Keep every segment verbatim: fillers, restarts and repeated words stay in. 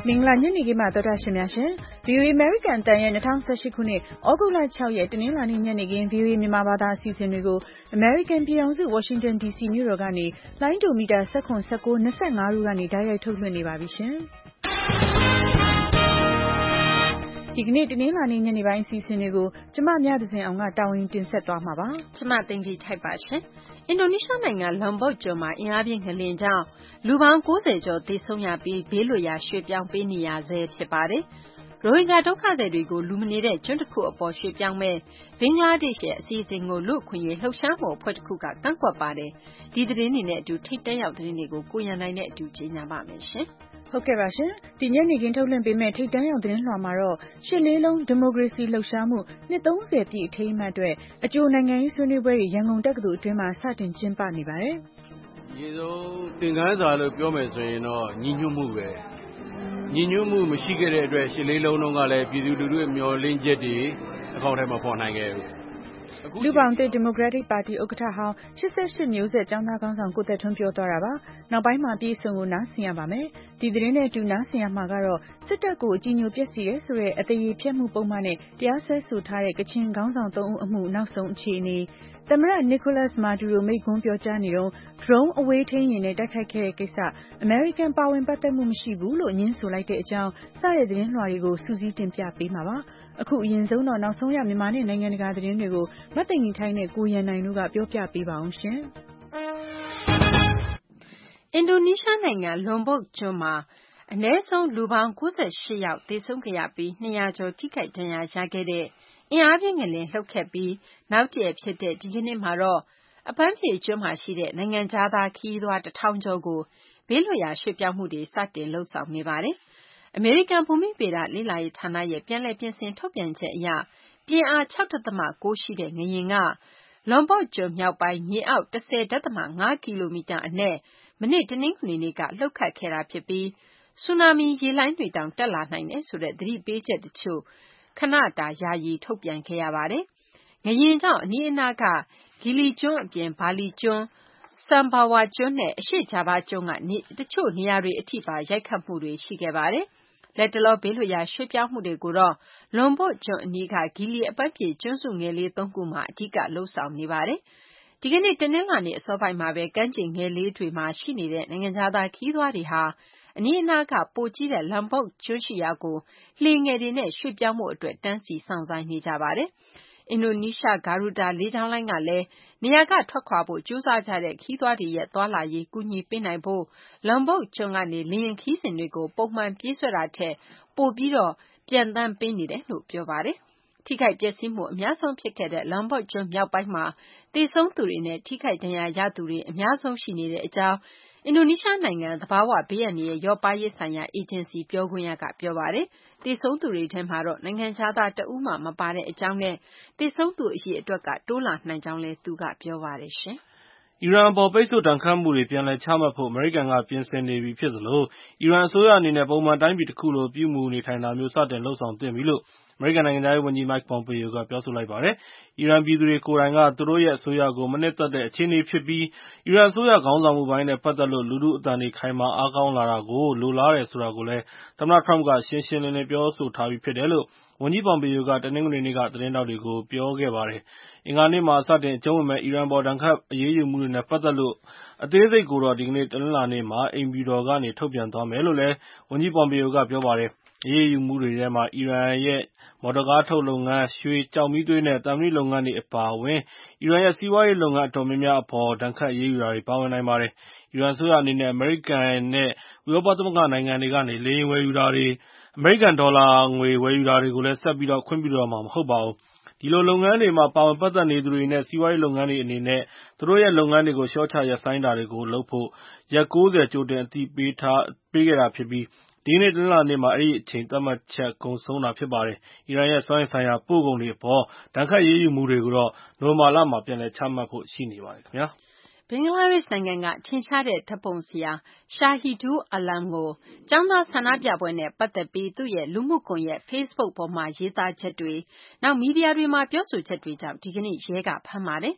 မင်္ဂလာညနေခင်းပါသောတာရှင်များရှင် ဗီအိုအေ American အသံရဲ့၂၀၁၈ခုနှစ်ဩဂုတ်လ၆ရက်တနင်္လာနေ့ညနေခင်း ဗီအိုအေမြန်မာဘာသာအစီအစဉ်တွေကို American ပြည်ထောင်စု Washington ဒီစီမြို့တော်ကနေလိုင်းဒိုမီတာ၁၇ ၁၉ ၂၅တို့ကနေတိုက်ရိုက်ထုတ်လွှင့်နေပါပြီရှင်ဒီကနေ့တနင်္လာနေ့ညနေပိုင်းအစီအစဉ်တွေကိုကျမမြသဇင်အောင်ကတာဝန်တင်ဆက်သွားမှာပါကျမသိင်္ဂီထိုက်ပါရှင်အင်ဒိုနီးရှားနိုင်ငံလွန်ဘော့ကျွန်းမှာအင်အားပြင်းငလျင်ကြောင့်လူပေါင်း၉၀ကျော်သေဆုံးရပြီးဘေးလွတ်ရာရွှေ့ပြောင်းပေးနေရဆဲဖြစ်ပါတယ်ရိုဟင်ဂျာဒုက္ခသည်တွေကိုလူမနေတဲ့ကျွန်းတစ်ခုအပေါ်ရွှေ့ပြောင်းမဲ့ဘင်္ဂလားဒေ့ရှ်ရဲ့အစီအစဉ်ကိုလူ့အခွင့်အရေးလှုပ်ရှားမှုအဖွဲ့တစ်ခုကကန့်ကွက်ပါတယ်ဒီသတင်းတွေနဲ့အတူထိတ်တန့်ရောက်သတင်းတွေကိုကိုရန်နိုင်နဲ့အတူကြီးညာပါမယ်ရှင်ဟုတ်ကဲ့ပါရှင်ဒီညနေခင်းထုတ်လွှင့်ပေးမဲ့ထိတ်တန့်ရောက်သတင်းလွှာမှာတော့ရှစ်လေးလုံးဒီမိုကရေစီလှုပ်ရှားမှုနှစ်သုံးဆယ်ပြည့်အထိမ်းအမှတ်အတွက်အကျိုးနိုင်ငံရေးဆွေးနွေးပွဲတွေရန်ကုန်တက္ကသိုလ်အတွင်းမှာစတင်ကျင်းပနေပါတယ်ရေဆုံးသင်ခန်းစာလို့ပြောမယ်ဆိုရင်တော့ညီညွတ်မှုပဲညီညွတ်မှုမရှိခဲ့တဲ့အတွက်ရှစ်လေးလုံးလုံးကလည်းပြည်သူလူထုရဲ့မျှော်လင့်ချက်တွေအကောင့်ထဲမှာပေါ်နိုင်ခဲ့ဘူးလူပောင်သစ်ဒီမိုကရက်တစ်ပါတီဥက္ကဋ္ဌဟောင်းရှစ်ဆယ့်ရှစ်မျိုးဆက်ကျောင်းသားခေါင်းဆောင်ကိုသက်ထွန်းပြောသွားတာပါနောက်ပိုင်းမှာပြည်စုံကိုနားဆင်ရပါမယ်ဒီသတင်းနဲ့အတူနားဆင်ရမှာကတော့စစ်တပ်ကိုအကြီးညိုပျက်စီးရဲဆိုတဲ့အသေးဖြတ်မှုပုံမှန်နဲ့တရားစွဲဆိုထားတဲ့ကချင်ခေါင်းဆောင်သုံးဦးအမှုနောက်ဆုံးအခြေအနေသမ္မတနီကိုလတ်မာဒူရိုမိန့်ခွန်းပြောကြားနေတော့ drone အဝေးထိန်းယာဉ်နဲ့တိုက်ခိုက်ခဲ့တဲ့ကိစ္စအမေရိကန်ပါဝင်ပတ်သက်မှုမရှိဘူးလို့ညင်းဆိုလိုက်တဲ့အကြောင်းစတဲ့သတင်းလွှာတွေကိုစူးစီးတင်ပြပေးမှာပါအခုအရင်ဆုံးတော့နောက်ဆုံးရမြန်မာနဲ့နိုင်ငံတကာသတင်းတွေကိုမသိင်္ဂီထိုင်းနဲ့ကိုရန်နိုင်တို့ကပြောပြပေးပါအောင်ရှင်အင်ဒိုနီးရှားနိုင်ငံလွန်ဘော့ကျွန်းမှာအနည်းဆုံးလူပေါင်း၉၈ယောက်သေဆုံးခဲ့ရပြီး၂၀၀ကျော်ထိခိုက်ဒဏ်ရာရခဲ့တဲ့အင်အားပြင်းငလျင်လှုပ်ခဲ့ပြီးနောက်တည့်ဖြစ်တဲ့ဒီကနေ့မှာတော့အပန်းဖြေကျွန်းမှာရှိတဲ့နိုင်ငံခြားသားခရီးသွားတစ်ထောင်ကျော်ကိုဘေးလွတ်ရာရွှေ့ပြောင်းမှုတွေစတင်လှုပ်ဆောင်နေပါတယ်အမေရိကန်ဘူမိဗေဒလေ့လာရေးဌာနရဲ့ပြန်လည်ပြင်ဆင်ထုတ်ပြန်ချက်အရပြင်းအား၆ဒသမ၉ရှိတဲ့ငလျင်ကလွန်ဘော့ကျွန်းမြောက်ပိုင်းမြေအောက်၁၀ဒသမ၅ကီလိုမီတာအနက်မနေ့တနင်္ဂနွေနေ့ကလှုပ်ခတ်ခဲ့တာဖြစ်ပြီးဆူနာမီရေလှိုင်းတွေတောင်တက်လာနိုင်တယ်ဆိုတဲ့သတိပေးချက်တချို့ခဏတာယာယီထုတ်ပြန်ခဲ့ရပါတယ်ငလျင်ကြောင့်အနီးအနားကဂီလီကျွန်းအပြင်ဘာလီကျွန်းဆမ်ဘာဝါကျွန်းနဲ့အရှေ့ဂျာဗားကျွန်းကတချို့နေရာတွေအထိပါရိုက်ခတ်မှုတွေရှိခဲ့ပါတယ်လက်တလောဘေးလွတ်ရာရွှေ့ပြောင်းမှုတွေကိုတော့လွန်ဘော့ကျွန်းအနီးကဂီလီအပန်းဖြေကျွန်းစုငယ်လေးသုံးခုမှာအဓိကလှုပ်ဆောင်နေပါတယ်ဒီကနေ့တနင်္လာနေ့အစောပိုင်းမှာပဲကမ်းခြေငယ်လေးတွေမှာရှိနေတဲ့နိုင်ငံခြားသားခရီးသွားတွေဟာအနီးအနားကပိုကြီးတဲ့လွန်ဘော့ကျွန်းရှိရာကိုလှေငယ်တွေနဲ့ရွှေ့ပြောင်းမှုအတွက်တန်းစီစောင့်ဆိုင်းနေကြပါတယ်အင်ဒိုနီးရှားဂါရူတာလေကြောင်းလိုင်းကလည်းနေရာကထွက်ခွာဖို့ကြိုးစားကြတဲ့ခရီးသွားတွေရဲ့သွားလာရေးကူညီပေးနိုင်ဖို့လွန်ဘော့ကျွန်းကနေလေယာဉ်ခရီးစဉ်တွေကိုပုံမှန်ပြေးဆွဲတာထက်ပိုပြီးတော့ပျံသန်းပေးနေတယ်လို့ပြောပါတယ်ထိခိုက်ပျက်စီးမှုအများဆုံးဖြစ်ခဲ့တဲ့လွန်ဘော့ကျွန်းမြောက်ပိုင်းမှာသေဆုံးသူတွေနဲ့ထိခိုက်ဒဏ်ရာရသူတွေအများဆုံးရှိနေတဲ့အကြောင်းအင်ဒိုနီးရှားနိုင်ငံသဘာဝဘေးအန္တရာယ်လျော့ပါးရေးဆိုင်ရာအေဂျင်စီပြောခွင့်ရကပြောပါတယ်သေဆုံးသူတွေထဲမှာတော့နိုင်ငံခြားသားတဦးမှမပါတဲ့အကြောင်းနဲ့သေဆုံးသူအရေအတွက်ကတိုးလာနိုင်ကြောင်းလည်းသူကပြောပါတယ်ရှင်အီရန်အပေါ်ပိတ်ဆို့ဒဏ်ခတ်မှုတွေပြန်လည်ချမှတ်ဖို့အမေရိကန်ကပြင်ဆင်နေပြီဖြစ်သလိုအီရန်အစိုးရအနေနဲ့ပုံမှန်တိုင်းပြည်တစ်ခုလိုပြုမူနေထိုင်တာမျိုးစတင်လှုပ်ဆောင်သင့်ပြီလို့အမေရိကန်နိုင်ငံသားရေးဝန်ကြီး Mike Pompeo ကပြောဆိုလိုက်ပါတယ်။အီရန်ပြည်သူတွေကိုယ်တိုင်ကသူတို့ရဲ့အစိုးရကိုမနှစ်သက်တဲ့အခြေအနေဖြစ်ပြီးအီရန်အစိုးရခေါင်းဆောင်မှုပိုင်းနဲ့ပတ်သက်လို့လူထုအသံတွေခိုင်မာအားကောင်းလာတာကိုလိုလားတယ်ဆိုတာကိုလည်းသမ္မတ Trump ကရှင်းရှင်းလင်းလင်းပြောဆိုထားပြီးဖြစ်တယ်လို့ဝန်ကြီး Pompeo ကတနင်္ဂနွေနေ့ကသတင်းထောက်တွေကိုပြောခဲ့ပါတယ်။အင်္ဂါနေ့မှာစတင်အကျုံးဝင်မဲ့အီရန်ပေါ်ဒဏ်ခတ်အရေးယူမှုတွေနဲ့ပတ်သက်လို့အသေးစိတ်ကိုတော့ဒီကနေ့တနင်္လာနေ့မှာအိမ်ဖြူတော်ကနေထုတ်ပြန်သွားမယ်လို့လည်းဝန်ကြီး Pompeo ကပြောပါတယ်။အရေးယူမှုတွေထဲမှာအီရန်ရဲ့မော်တော်ကားထုတ်လုပ်ငန်း၊ရွှေ၊ကျောက်မီးသွေးနဲ့သံမဏိလုပ်ငန်းတွေအပါအဝင်အီရန်ရဲ့စီးပွားရေးလုပ်ငန်းအတော်များများအပေါ်ဒဏ်ခတ်အရေးယူတာတွေပါဝင်နိုင်ပါတယ်။အီရန်အစိုးရအနေနဲ့အမေရိကန်နဲ့ဥရောပသမဂ္ဂနိုင်ငံတွေကနေလေယာဉ်ဝယ်ယူတာတွေအမေရိကန်ဒေါ်လာငွေဝယ်ယူတာတွေကိုလည်းဆက်ပြီးတော့ခွင့်ပြုတော့မှာမဟုတ်ပါဘူး။ဒီလိုလုပ်ငန်းတွေမှာပါဝင်ပတ်သက်နေသူတွေနဲ့စီးပွားရေးလုပ်ငန်းတွေအနေနဲ့သူတို့ရဲ့လုပ်ငန်းတွေကိုလျှော့ချရပ်ဆိုင်းတာတွေကိုလုပ်ဖို့ရက်ကိုးဆယ်ကြိုတင်အသိပေးထားပေးခဲ့တာဖြစ်ပြီးဒီကနေ့တနင်္လာနေ့မှာအဲဒီအချိန်သတ်မှတ်ချက်ကုန်ဆုံးတာဖြစ်ပါတယ်။အီရန်ရဲ့စွမ်းအင်ဆိုင်ရာပို့ကုန်တွေအပေါ်ဒဏ်ခတ်အရေးယူမှုတွေကိုတော့နိုဝင်ဘာလမှာပြန်လည်ချမှတ်ဖို့ရှိနေပါတယ်ခင်ဗျာ။ဘင်္ဂလားဒေ့ရှ်နိုင်ငံကထင်ရှားတဲ့ဓာတ်ပုံဆရာ Shahidul Alam ကိုကျောင်းသားဆန္ဒပြပွဲနဲ့ပတ်သက်ပြီးသူ့ရဲ့လူမှုကွန်ရက် Facebook ပေါ်မှာရေးသားချက်တွေနောက်မီဒီယာတွေမှာပြောဆိုချက်တွေကြောင့်ဒီကနေ့ရဲကဖမ်းပါတယ်။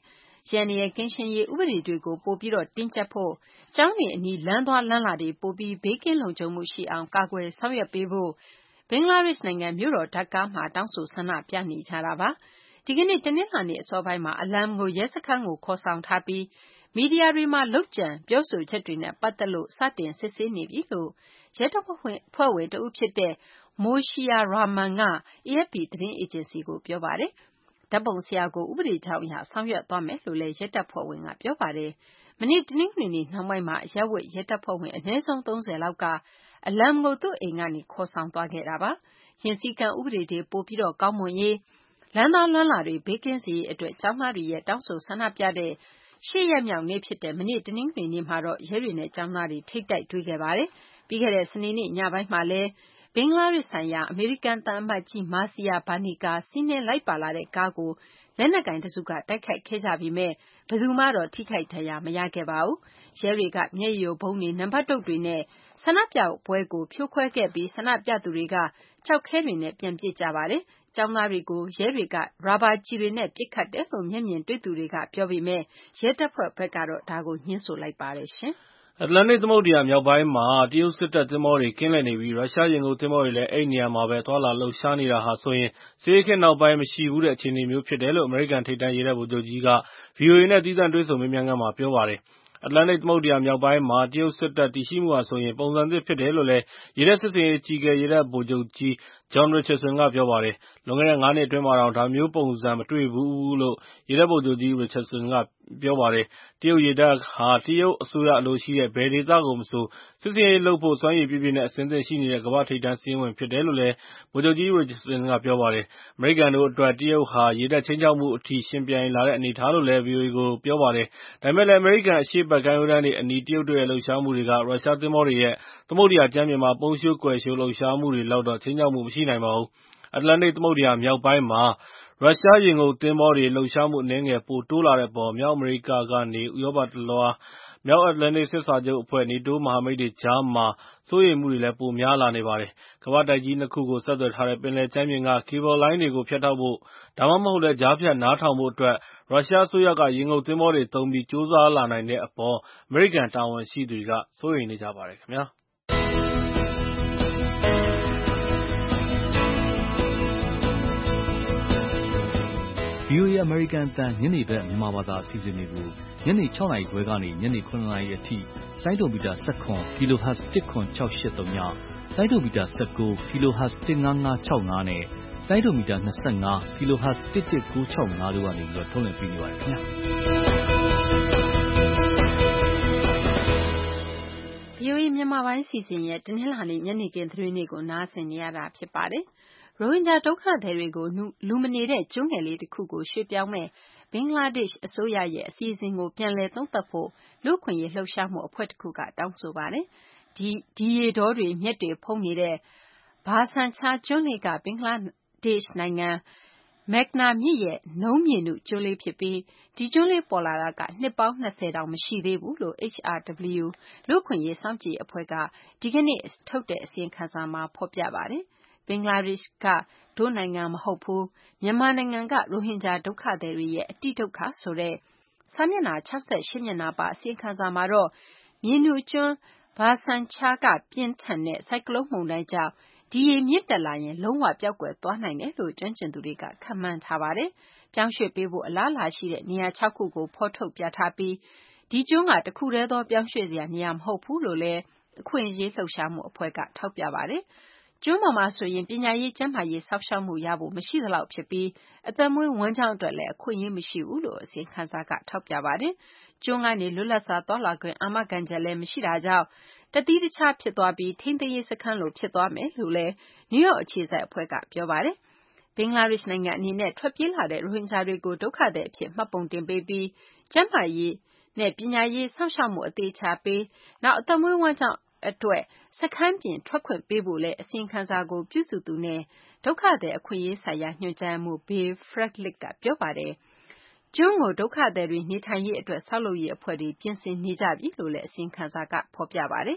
ရန်ရဲ့ကင်းရှင်းရေးဥပဒေတွေကိုပိုပြီးတော့တင်းကျပ်ဖို့ကျောင်းတွေအနီးလမ်းသွားလမ်းလာတွေပိုပြီးဘေးကင်းလုံခြုံမှုရှိအောင်ကာကွယ်ဆောင်ရွက်ပေးဖို့ဘင်္ဂလားဒေ့ရှ်နိုင်ငံမြို့တော်ဒါကာမှာတောင်းဆိုဆန္ဒပြနေကြတာပါဒီကနေ့တနင်္လာနေ့အစောပိုင်းမှာအလမ်ကိုရဲစခန်းကိုခေါ်ဆောင်ထားပြီးမီဒီယာတွေမှာလုပ်ကြံပြောဆိုချက်တွေနဲ့ပတ်သက်လို့စတင်စစ်ဆေးနေပြီလို့ရဲတပ်ဖွဲ့ဖွဲ့ဝင်တဦးဖြစ်တဲ့မိုရှိယာရာမန်က အေအက်ဖ်ပီ သတင်းအေဂျင်စီကိုပြောပါတယ်ဓာတ်ပုံဆရာကိုဥပဒေကြောင်းအရဆောင်ရွက်သွားမယ်လို့လည်းရဲတပ်ဖွဲ့ဝင်ကပြောပါတယ်မနေ့တနင်္ဂနွေနေ့နောက်ပိုင်းမှာအရက်ဝတ်ရဲတပ်ဖွဲ့ဝင်အနည်းဆုံးသုံးဆယ်လောက်ကအလမ်ကိုသူ့အိမ်ကနေခေါ်ဆောင်သွားခဲ့တာပါရင်စည်းကမ်းဥပဒေတွေပိုပြီးတော့ကောင်းမွန်ရေးလမ်းသားလမ်းလာတွေဘေးကင်းစေရေးအတွက်ကျောင်းသားတွေရဲ့တောင်းဆိုဆန္ဒပြတဲ့ရှစ်ရက်မြောက်နေ့ဖြစ်တဲ့မနေ့တနင်္ဂနွေနေ့မှာတော့ရဲတွေနဲ့ကျောင်းသားတွေထိပ်တိုက်တွေ့ခဲ့ပါတယ်ပြီးခဲ့တဲ့စနေနေ့ညပိုင်းမှာလည်းဘင်္ဂလားဒေ့ရှ်ဆိုင်ရာအမေရိကန်သံအမတ်ကြီးမာစီယာဘာနီကာစီးနင်းလိုက်ပါလာတဲ့ကားကိုလက်နက်ကင်တစုကတိုက်ခိုက်ခဲ့ကြပေမဲ့ဘယ်သူမှတော့ထိခိုက်ဒဏ်ရာမရခဲ့ပါဘူးရဲတွေကမျက်ရည်ယိုဗုံးတွေနံပါတ်တုတ်တွေနဲ့ဆန္ဒပြပွဲကိုဖြိုခွဲခဲ့ပြီးဆန္ဒပြသူတွေကကြောက်ခဲတွေနဲ့ပြန်ပစ်ကြပါတယ်ကျောင်းသားတွေကိုရဲတွေကရာဘာကျည်တွေနဲ့ပစ်ခတ်တယ်လို့မျက်မြင်တွေ့သူတွေကပြောပေမဲ့ရဲတပ်ဖွဲ့ဘက်ကတော့ဒါကိုညှင်းဆိုလိုက်ပါတယ်ရှင်အတ္တလန္တိတ်သမုဒ္ဒရာမြောက်ပိုင်းမှာတရုတ်စစ်တပ်သင်္ဘောတွေကင်းလှည့်နေပြီးရုရှားရေငုပ်သင်္ဘောတွေလည်းအဲ့နေရာမှာပဲသွားလာလှုပ်ရှားနေတာဟာဆိုရင်စစ်အေးခေတ်နောက်ပိုင်းမရှိဘူးတဲ့အခြေအနေမျိုးဖြစ်တယ်လို့အမေရိကန်ထိပ်တန်းရေတပ်ဗိုလ်ချုပ်ကြီးက ဗွီအိုအေနဲ့သီးသန့်တွေ့ဆုံမေးမြန်းခန်းမှာပြောပါတယ်အတ္တလန္တိတ်သမုဒ္ဒရာမြောက်ပိုင်းမှာတရုတ်စစ်တပ်တည်ရှိမှုဟာဆိုရင်ပုံစံသစ်ဖြစ်တယ်လို့လည်းရေတပ်စစ်ဆင်ရေးအကြီးအကဲရေတပ်ဗိုလ်ချုပ်ကြီး John Richardson ကပြောပါတယ်လွန်ခဲ့တဲ့ငါးနှစ်အတွင်းမှာတော့ဒါမျိုးပုံစံမတွေ့ဘူးလို့ရေတပ်ဗိုလ်ချုပ်ကြီး Richardson ကပြောပါတယ်တရုတ်ရေတပ်ဟာတရုတ်အစိုးရအလိုရှိတဲ့ဘယ်ဒေသကိုမဆိုစစ်ဆင်ရေးလုပ်ဖို့စွမ်းရည်ပြည့်ပြည့်နဲ့အဆင်သင့်ရှိနေတဲ့ကမ္ဘာ့ထိပ်တန်းစာရင်းဝင်ဖြစ်တယ်လို့လည်းဗိုလ်ချုပ်ကြီး Richardson ကပြောပါတယ်အမေရိကန်တို့အတွက်တရုတ်ဟာရေတပ်ချင်းချောက်မှုအထိရှင်ပြိုင်လာတဲ့အနေအထားလို့လည်း ဗွီအိုအေကိုပြောပါတယ်ဒါပေမဲ့လည်းအမေရိကန်အရှေ့ဘက်ကမ်းရိုးတန်းတွေအနီးတရုတ်တို့ရဲ့လှုပ်ရှားမှုတွေကရုရှားသင်္ဘောတွေရဲ့သမုဒ္ဒရာကြမ်းပြင်မှာပုံရှိုးကွယ်ရှိုးလှုပ်ရှားမှုတွေလောက်တော့ချင်းချောက်မှုမရှိနိုင်ပါဘူးအတ္တလန္တိတ်သမုဒ္ဒရာမြောက်ပိုင်းမှာရုရှားရေငုပ်သင်္ဘောတွေလှုပ်ရှားမှုအနည်းငယ်ပိုတိုးလာတဲ့အပေါ်မြောက်အမေရိကကနေဥရောပတလွှားမြောက်အတ္တလန္တိတ်စစ်စာချုပ်အဖွဲ့ နေတိုးမဟာမိတ်တွေကြားမှာစိုးရိမ်မှုတွေလည်းပိုများလာနေပါတယ်ကမ္ဘာ့တိုက်ကြီးနှစ်ခုကိုဆက်သွယ်ထားတဲ့ပင်လယ်ကြမ်းပြင်ကကေဘယ်လိုင်းတွေကိုဖြတ်တောက်ဖို့ဒါမှမဟုတ်လည်းကြားဖြတ်နားထောင်ဖို့အတွက်ရုရှားအစိုးရကရေငုပ်သင်္ဘောတွေသုံးပြီးကြိုးစားလာနိုင်တဲ့အပေါ်အမေရိကန်တာဝန်ရှိသူတွေကစိုးရိမ်နေကြပါတယ်ခင်ဗျာဗွီအိုအေအမေရိကန်အသံညနေဘက်မြန်မာဘာသာအစီအစဉ်တွေကိုညနေခြောက်နာရီခွဲကနေညနေခုနှစ်နာရီအထိစိုင်းဒိုမီတာ၁၇ kHz တစ်ခွန်၆၈၃ညစိုင်းဒိုမီတာ၁၉ kHz တစ်ငါးငါး၆၅နဲ့စိုင်းဒိုမီတာ၂၅ kHz တစ်တစ်၉၆၅တို့ကနေပြီးတော့ထုတ်လွှင့်ပေးနေပါတယ်ခင်ဗျာဗွီအိုအေမြန်မာပိုင်းစီစဉ်ရဲ့တနင်္လာနေ့ညနေခင်းသတင်းတွေကိုနားဆင်နေရတာဖြစ်ပါတယ်ရိုဟင်ဂျာဒုက္ခသည်တွေကိုလူမနေတဲ့ကျွန်းငယ်လေးတစ်ခုကိုရွှေ့ပြောင်းမဲ့ဘင်္ဂလားဒေ့ရှ်အစိုးရရဲ့အစီအစဉ်ကိုပြန်လည်သုံးသပ်ဖို့လူ့အခွင့်အရေးလှုပ်ရှားမှုအဖွဲ့တစ်ခုကတောင်းဆိုပါတယ်။ဒီဒီရေတောတွေမြက်တွေဖုံးနေတဲ့ဘာဆန်ချာကျွန်းလေးကဘင်္ဂလားဒေ့ရှ်နိုင်ငံမက်နာမြစ်ရဲ့နုံးမြေနုကျွန်းလေးဖြစ်ပြီးဒီကျွန်းလေးပေါ်လာတာကနှစ်ပေါင်း၂၀တောင်မရှိသေးဘူးလို့ H R W လူ့အခွင့်အရေးစောင့်ကြည့်အဖွဲ့ကဒီကနေ့ထုတ်တဲ့အစီရင်ခံစာမှာဖော်ပြပါတယ်။ဘင်္ဂလားဒေ့ရှ်ကတို့နိုင်ငံမဟုတ်ဘူးမြန်မာနိုင်ငံကရိုဟင်ဂျာဒုက္ခသည်တွေရဲ့အတိဒုက္ခဆိုတဲ့စာမျက်နှာ၆၈မျက်နှာပါအစီရင်ခံစာမှာတော့မြေနုကျွန်းဘာဆန်ချာကပြင်းထန်တဲ့ဆိုင်ကလုန်းမုန်တိုင်းကြောင့်ဒီရေမြင့်တက်လာရင်လုံးဝပျောက်ကွယ်သွားနိုင်တယ်လို့ကျွမ်းကျင်သူတွေကခန့်မှန်းထားပါတယ်။ပြောင်းရွှေ့ပေးဖို့အလားအလာရှိတဲ့နေရာ၆ခုကိုဖော်ထုတ်ပြထားပြီးဒီကျွန်းကတခုတည်းသောပြောင်းရွှေ့စရာနေရာမဟုတ်ဘူးလို့လည်းအခွင့်အရေးလှုပ်ရှားမှုအဖွဲ့ကထောက်ပြပါတယ်။ကျွန်းပေါ်မှာဆိုရင်ပညာရေးကျန်းမာရေးစောင့်ရှောက်မှုရဖို့မရှိသလောက်ဖြစ်ပြီးအသက်မွေးဝမ်းကြောင်းအတွက်လည်းအခွင့်အရေးမရှိဘူးလို့အစီရင်ခံစာကထောက်ပြပါတယ်။ကျွန်းကနေလွတ်လပ်စွာသွားလာခွင့်အာမခံချက်လည်းမရှိတာကြောင့်တသီးတခြားဖြစ်သွားပြီးထိန်းသိမ်းရေးစခန်းလိုဖြစ်သွားမယ်လို့လည်းနယူးယောက်အခြေစိုက်အဖွဲ့ကပြောပါတယ်။ဘင်္ဂလားဒေ့ရှ်နိုင်ငံအနေနဲ့ထွက်ပြေးလာတဲ့ရိုဟင်ဂျာတွေကိုဒုက္ခသည်အဖြစ်မှတ်ပုံတင်ပေးပြီးကျန်းမာရေးနဲ့ပညာရေးစောင့်ရှောက်မှုအသေးချာပေးနောက်အသက်မွေးဝမ်းကြောင်းအတွက်စခန်းပြင်ထွက်ခွင့်ပေးဖို့လည်းအစီရင်ခံစာကိုပြုစုသူနဲ့ဒုက္ခသည်အခွင့်အရေးဆိုင်ရာညွှန်ကြားမှု Bill Frederick ကပြောပါတယ်။ကျွန်းကိုဒုက္ခသည်တွေနေထိုင်ရေးအတွက်ဆောက်လုပ်ရေးအဖွဲ့တွေပြင်ဆင်နေကြပြီလို့လည်းအစီရင်ခံစာကဖော်ပြပါတယ်။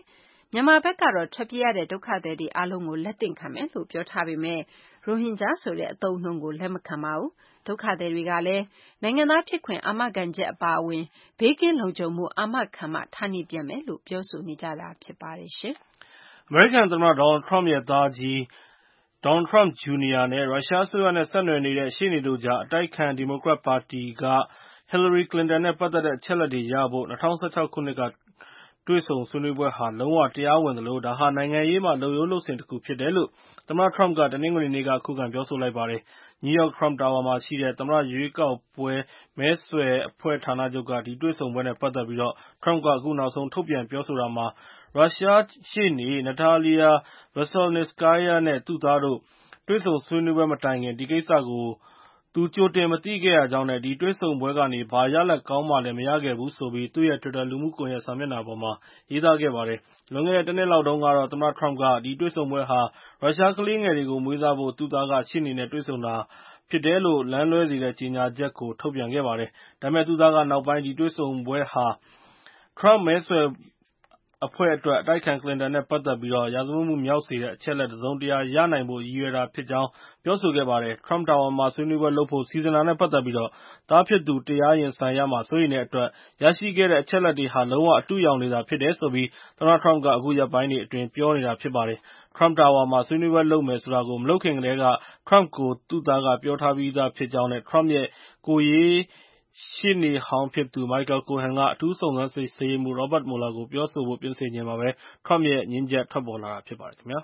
မြန်မာဘက်ကတော့ထွက်ပြေးရတဲ့ဒုက္ခသည်တွေအားလုံးကိုလက်သင့်ခံမယ်လို့ပြောထားပေမယ့်ရိုဟင်ဂျာဆိုတဲ့အသုံးအနှုန်းကိုလက်မခံပါဘူး။ဒုက္ခသည်တွေကလည်းနိုင်ငံသားဖြစ်ခွင့်အာမခံချက်အပါအဝင်ဘေးကင်းလုံခြုံမှုအာမခံမှဌာနေပြန်မယ်လို့ပြောဆိုနေကြတာဖြစ်ပါတယ်ရှင်။အမေရိကန်သမ္မတဒေါ်နယ်ထရမ့်ရဲ့သားကြီး Donald Trump ဂျူနီယာနဲ့ရုရှားအစိုးရနဲ့ဆက်နွယ်နေတဲ့ရှေ့နေတို့ကြားအတိုက်အခံဒီမိုကရက်ပါတီက Hillary Clinton နဲ့ပတ်သက်တဲ့အချက်အလက်တွေရဖို့၂၀၁၆ခုနှစ်ကတွေ့ဆုံဆွေးနွေးပွဲဟာလုံးဝတရားဝင်သလိုဒါဟာနိုင်ငံရေးမှာလုပ်ရိုးလုပ်စဉ်တခုဖြစ်တယ်လို့သမ္မတ Trump ကတနင်္ဂနွေနေ့ကခုခံပြောဆိုလိုက်ပါတယ်။ New York Trump Tower မှာရှိတဲ့သမ္မတရွေးကောက်ပွဲမဲဆွယ်အဖွဲ့ဌာနချုပ်ကဒီတွေ့ဆုံပွဲနဲ့ပတ်သက်ပြီး Trump ကအခုနောက်ဆုံးထုတ်ပြန်ပြောဆိုတာမှာရုရှားရှေ့နေ Natalia Veselnitskaya နဲ့သူ့သားတို့တွေ့ဆုံဆွေးနွေးပွဲမတိုင်ခင်ဒီကိစ္စကိုသူကြိုတင်မသိခဲ့ရကြောင်းနဲ့ဒီတွေ့ဆုံပွဲကနေဘာရလဒ်ကောင်းမှလည်းမရခဲ့ဘူးဆိုပြီးသူ့ရဲ့ Twitter လူမှုကွန်ရက်စာမျက်နှာပေါ်မှာရေးသားခဲ့ပါတယ်။လွန်ခဲ့တဲ့တနှစ်လောက်တုန်းကတော့သမ္မတ Trump ကဒီတွေ့ဆုံပွဲဟာရုရှားကလေးငယ်တွေကိုမွေးစားဖို့သူ့သားကရှေ့နေနဲ့တွေ့ဆုံတာဖြစ်တယ်လို့လမ်းလွဲစေတဲ့ကြေညာချက်ကိုထုတ်ပြန်ခဲ့ပါတယ်။ဒါပေမဲ့သူ့သားကနောက်ပိုင်းဒီတွေ့ဆုံပွဲဟာ Trump မဲဆွယ်အဖွဲ့အတွက်အတိုက်အခံ Clinton နဲ့ပတ်သက်ပြီးရာဇဝတ်မှုမြောက်စေတဲ့အချက်အလက်တစုံတရာရနိုင်ဖို့ရည်ရွယ်တာဖြစ်ကြောင်းပြောဆိုခဲ့ပါတယ်။ Trump Tower မှာဆွေးနွေးပွဲလုပ်ဖို့စီစဉ်တာနဲ့ပတ်သက်ပြီးသားဖြစ်သူတရားရင်ဆိုင်ရမှာစိုးရိမ်တဲ့အတွက်ရရှိခဲ့တဲ့အချက်အလက်တွေဟာလုံးဝအတုအယောင်တွေသာဖြစ်တယ်ဆိုပြီးသမ္မတ Trump ကအခုရက်ပိုင်းတွေအတွင်းပြောနေတာဖြစ်ပါတယ်။ Trump Tower မှာဆွေးနွေးပွဲလုပ်မယ်ဆိုတာကိုမလုပ်ခင်ကတည်းက Trump ကိုသူ့သားကပြောထားပြီးသားဖြစ်ကြောင်းနဲ့ Trump ရဲ့ကိုယ်ရေးရှေ့နေဟောင်းဖြစ်သူ Michael Cohen ကအထူးစုံစမ်းစစ်ဆေးရေးမှူး Robert Mueller ကိုပြောဆိုဖို့ပြင်ဆင်ချိန်မှာပဲ Trump ရဲ့ငြင်းချက်ထွက်ပေါ်လာတာဖြစ်ပါတယ်ခင်ဗျာ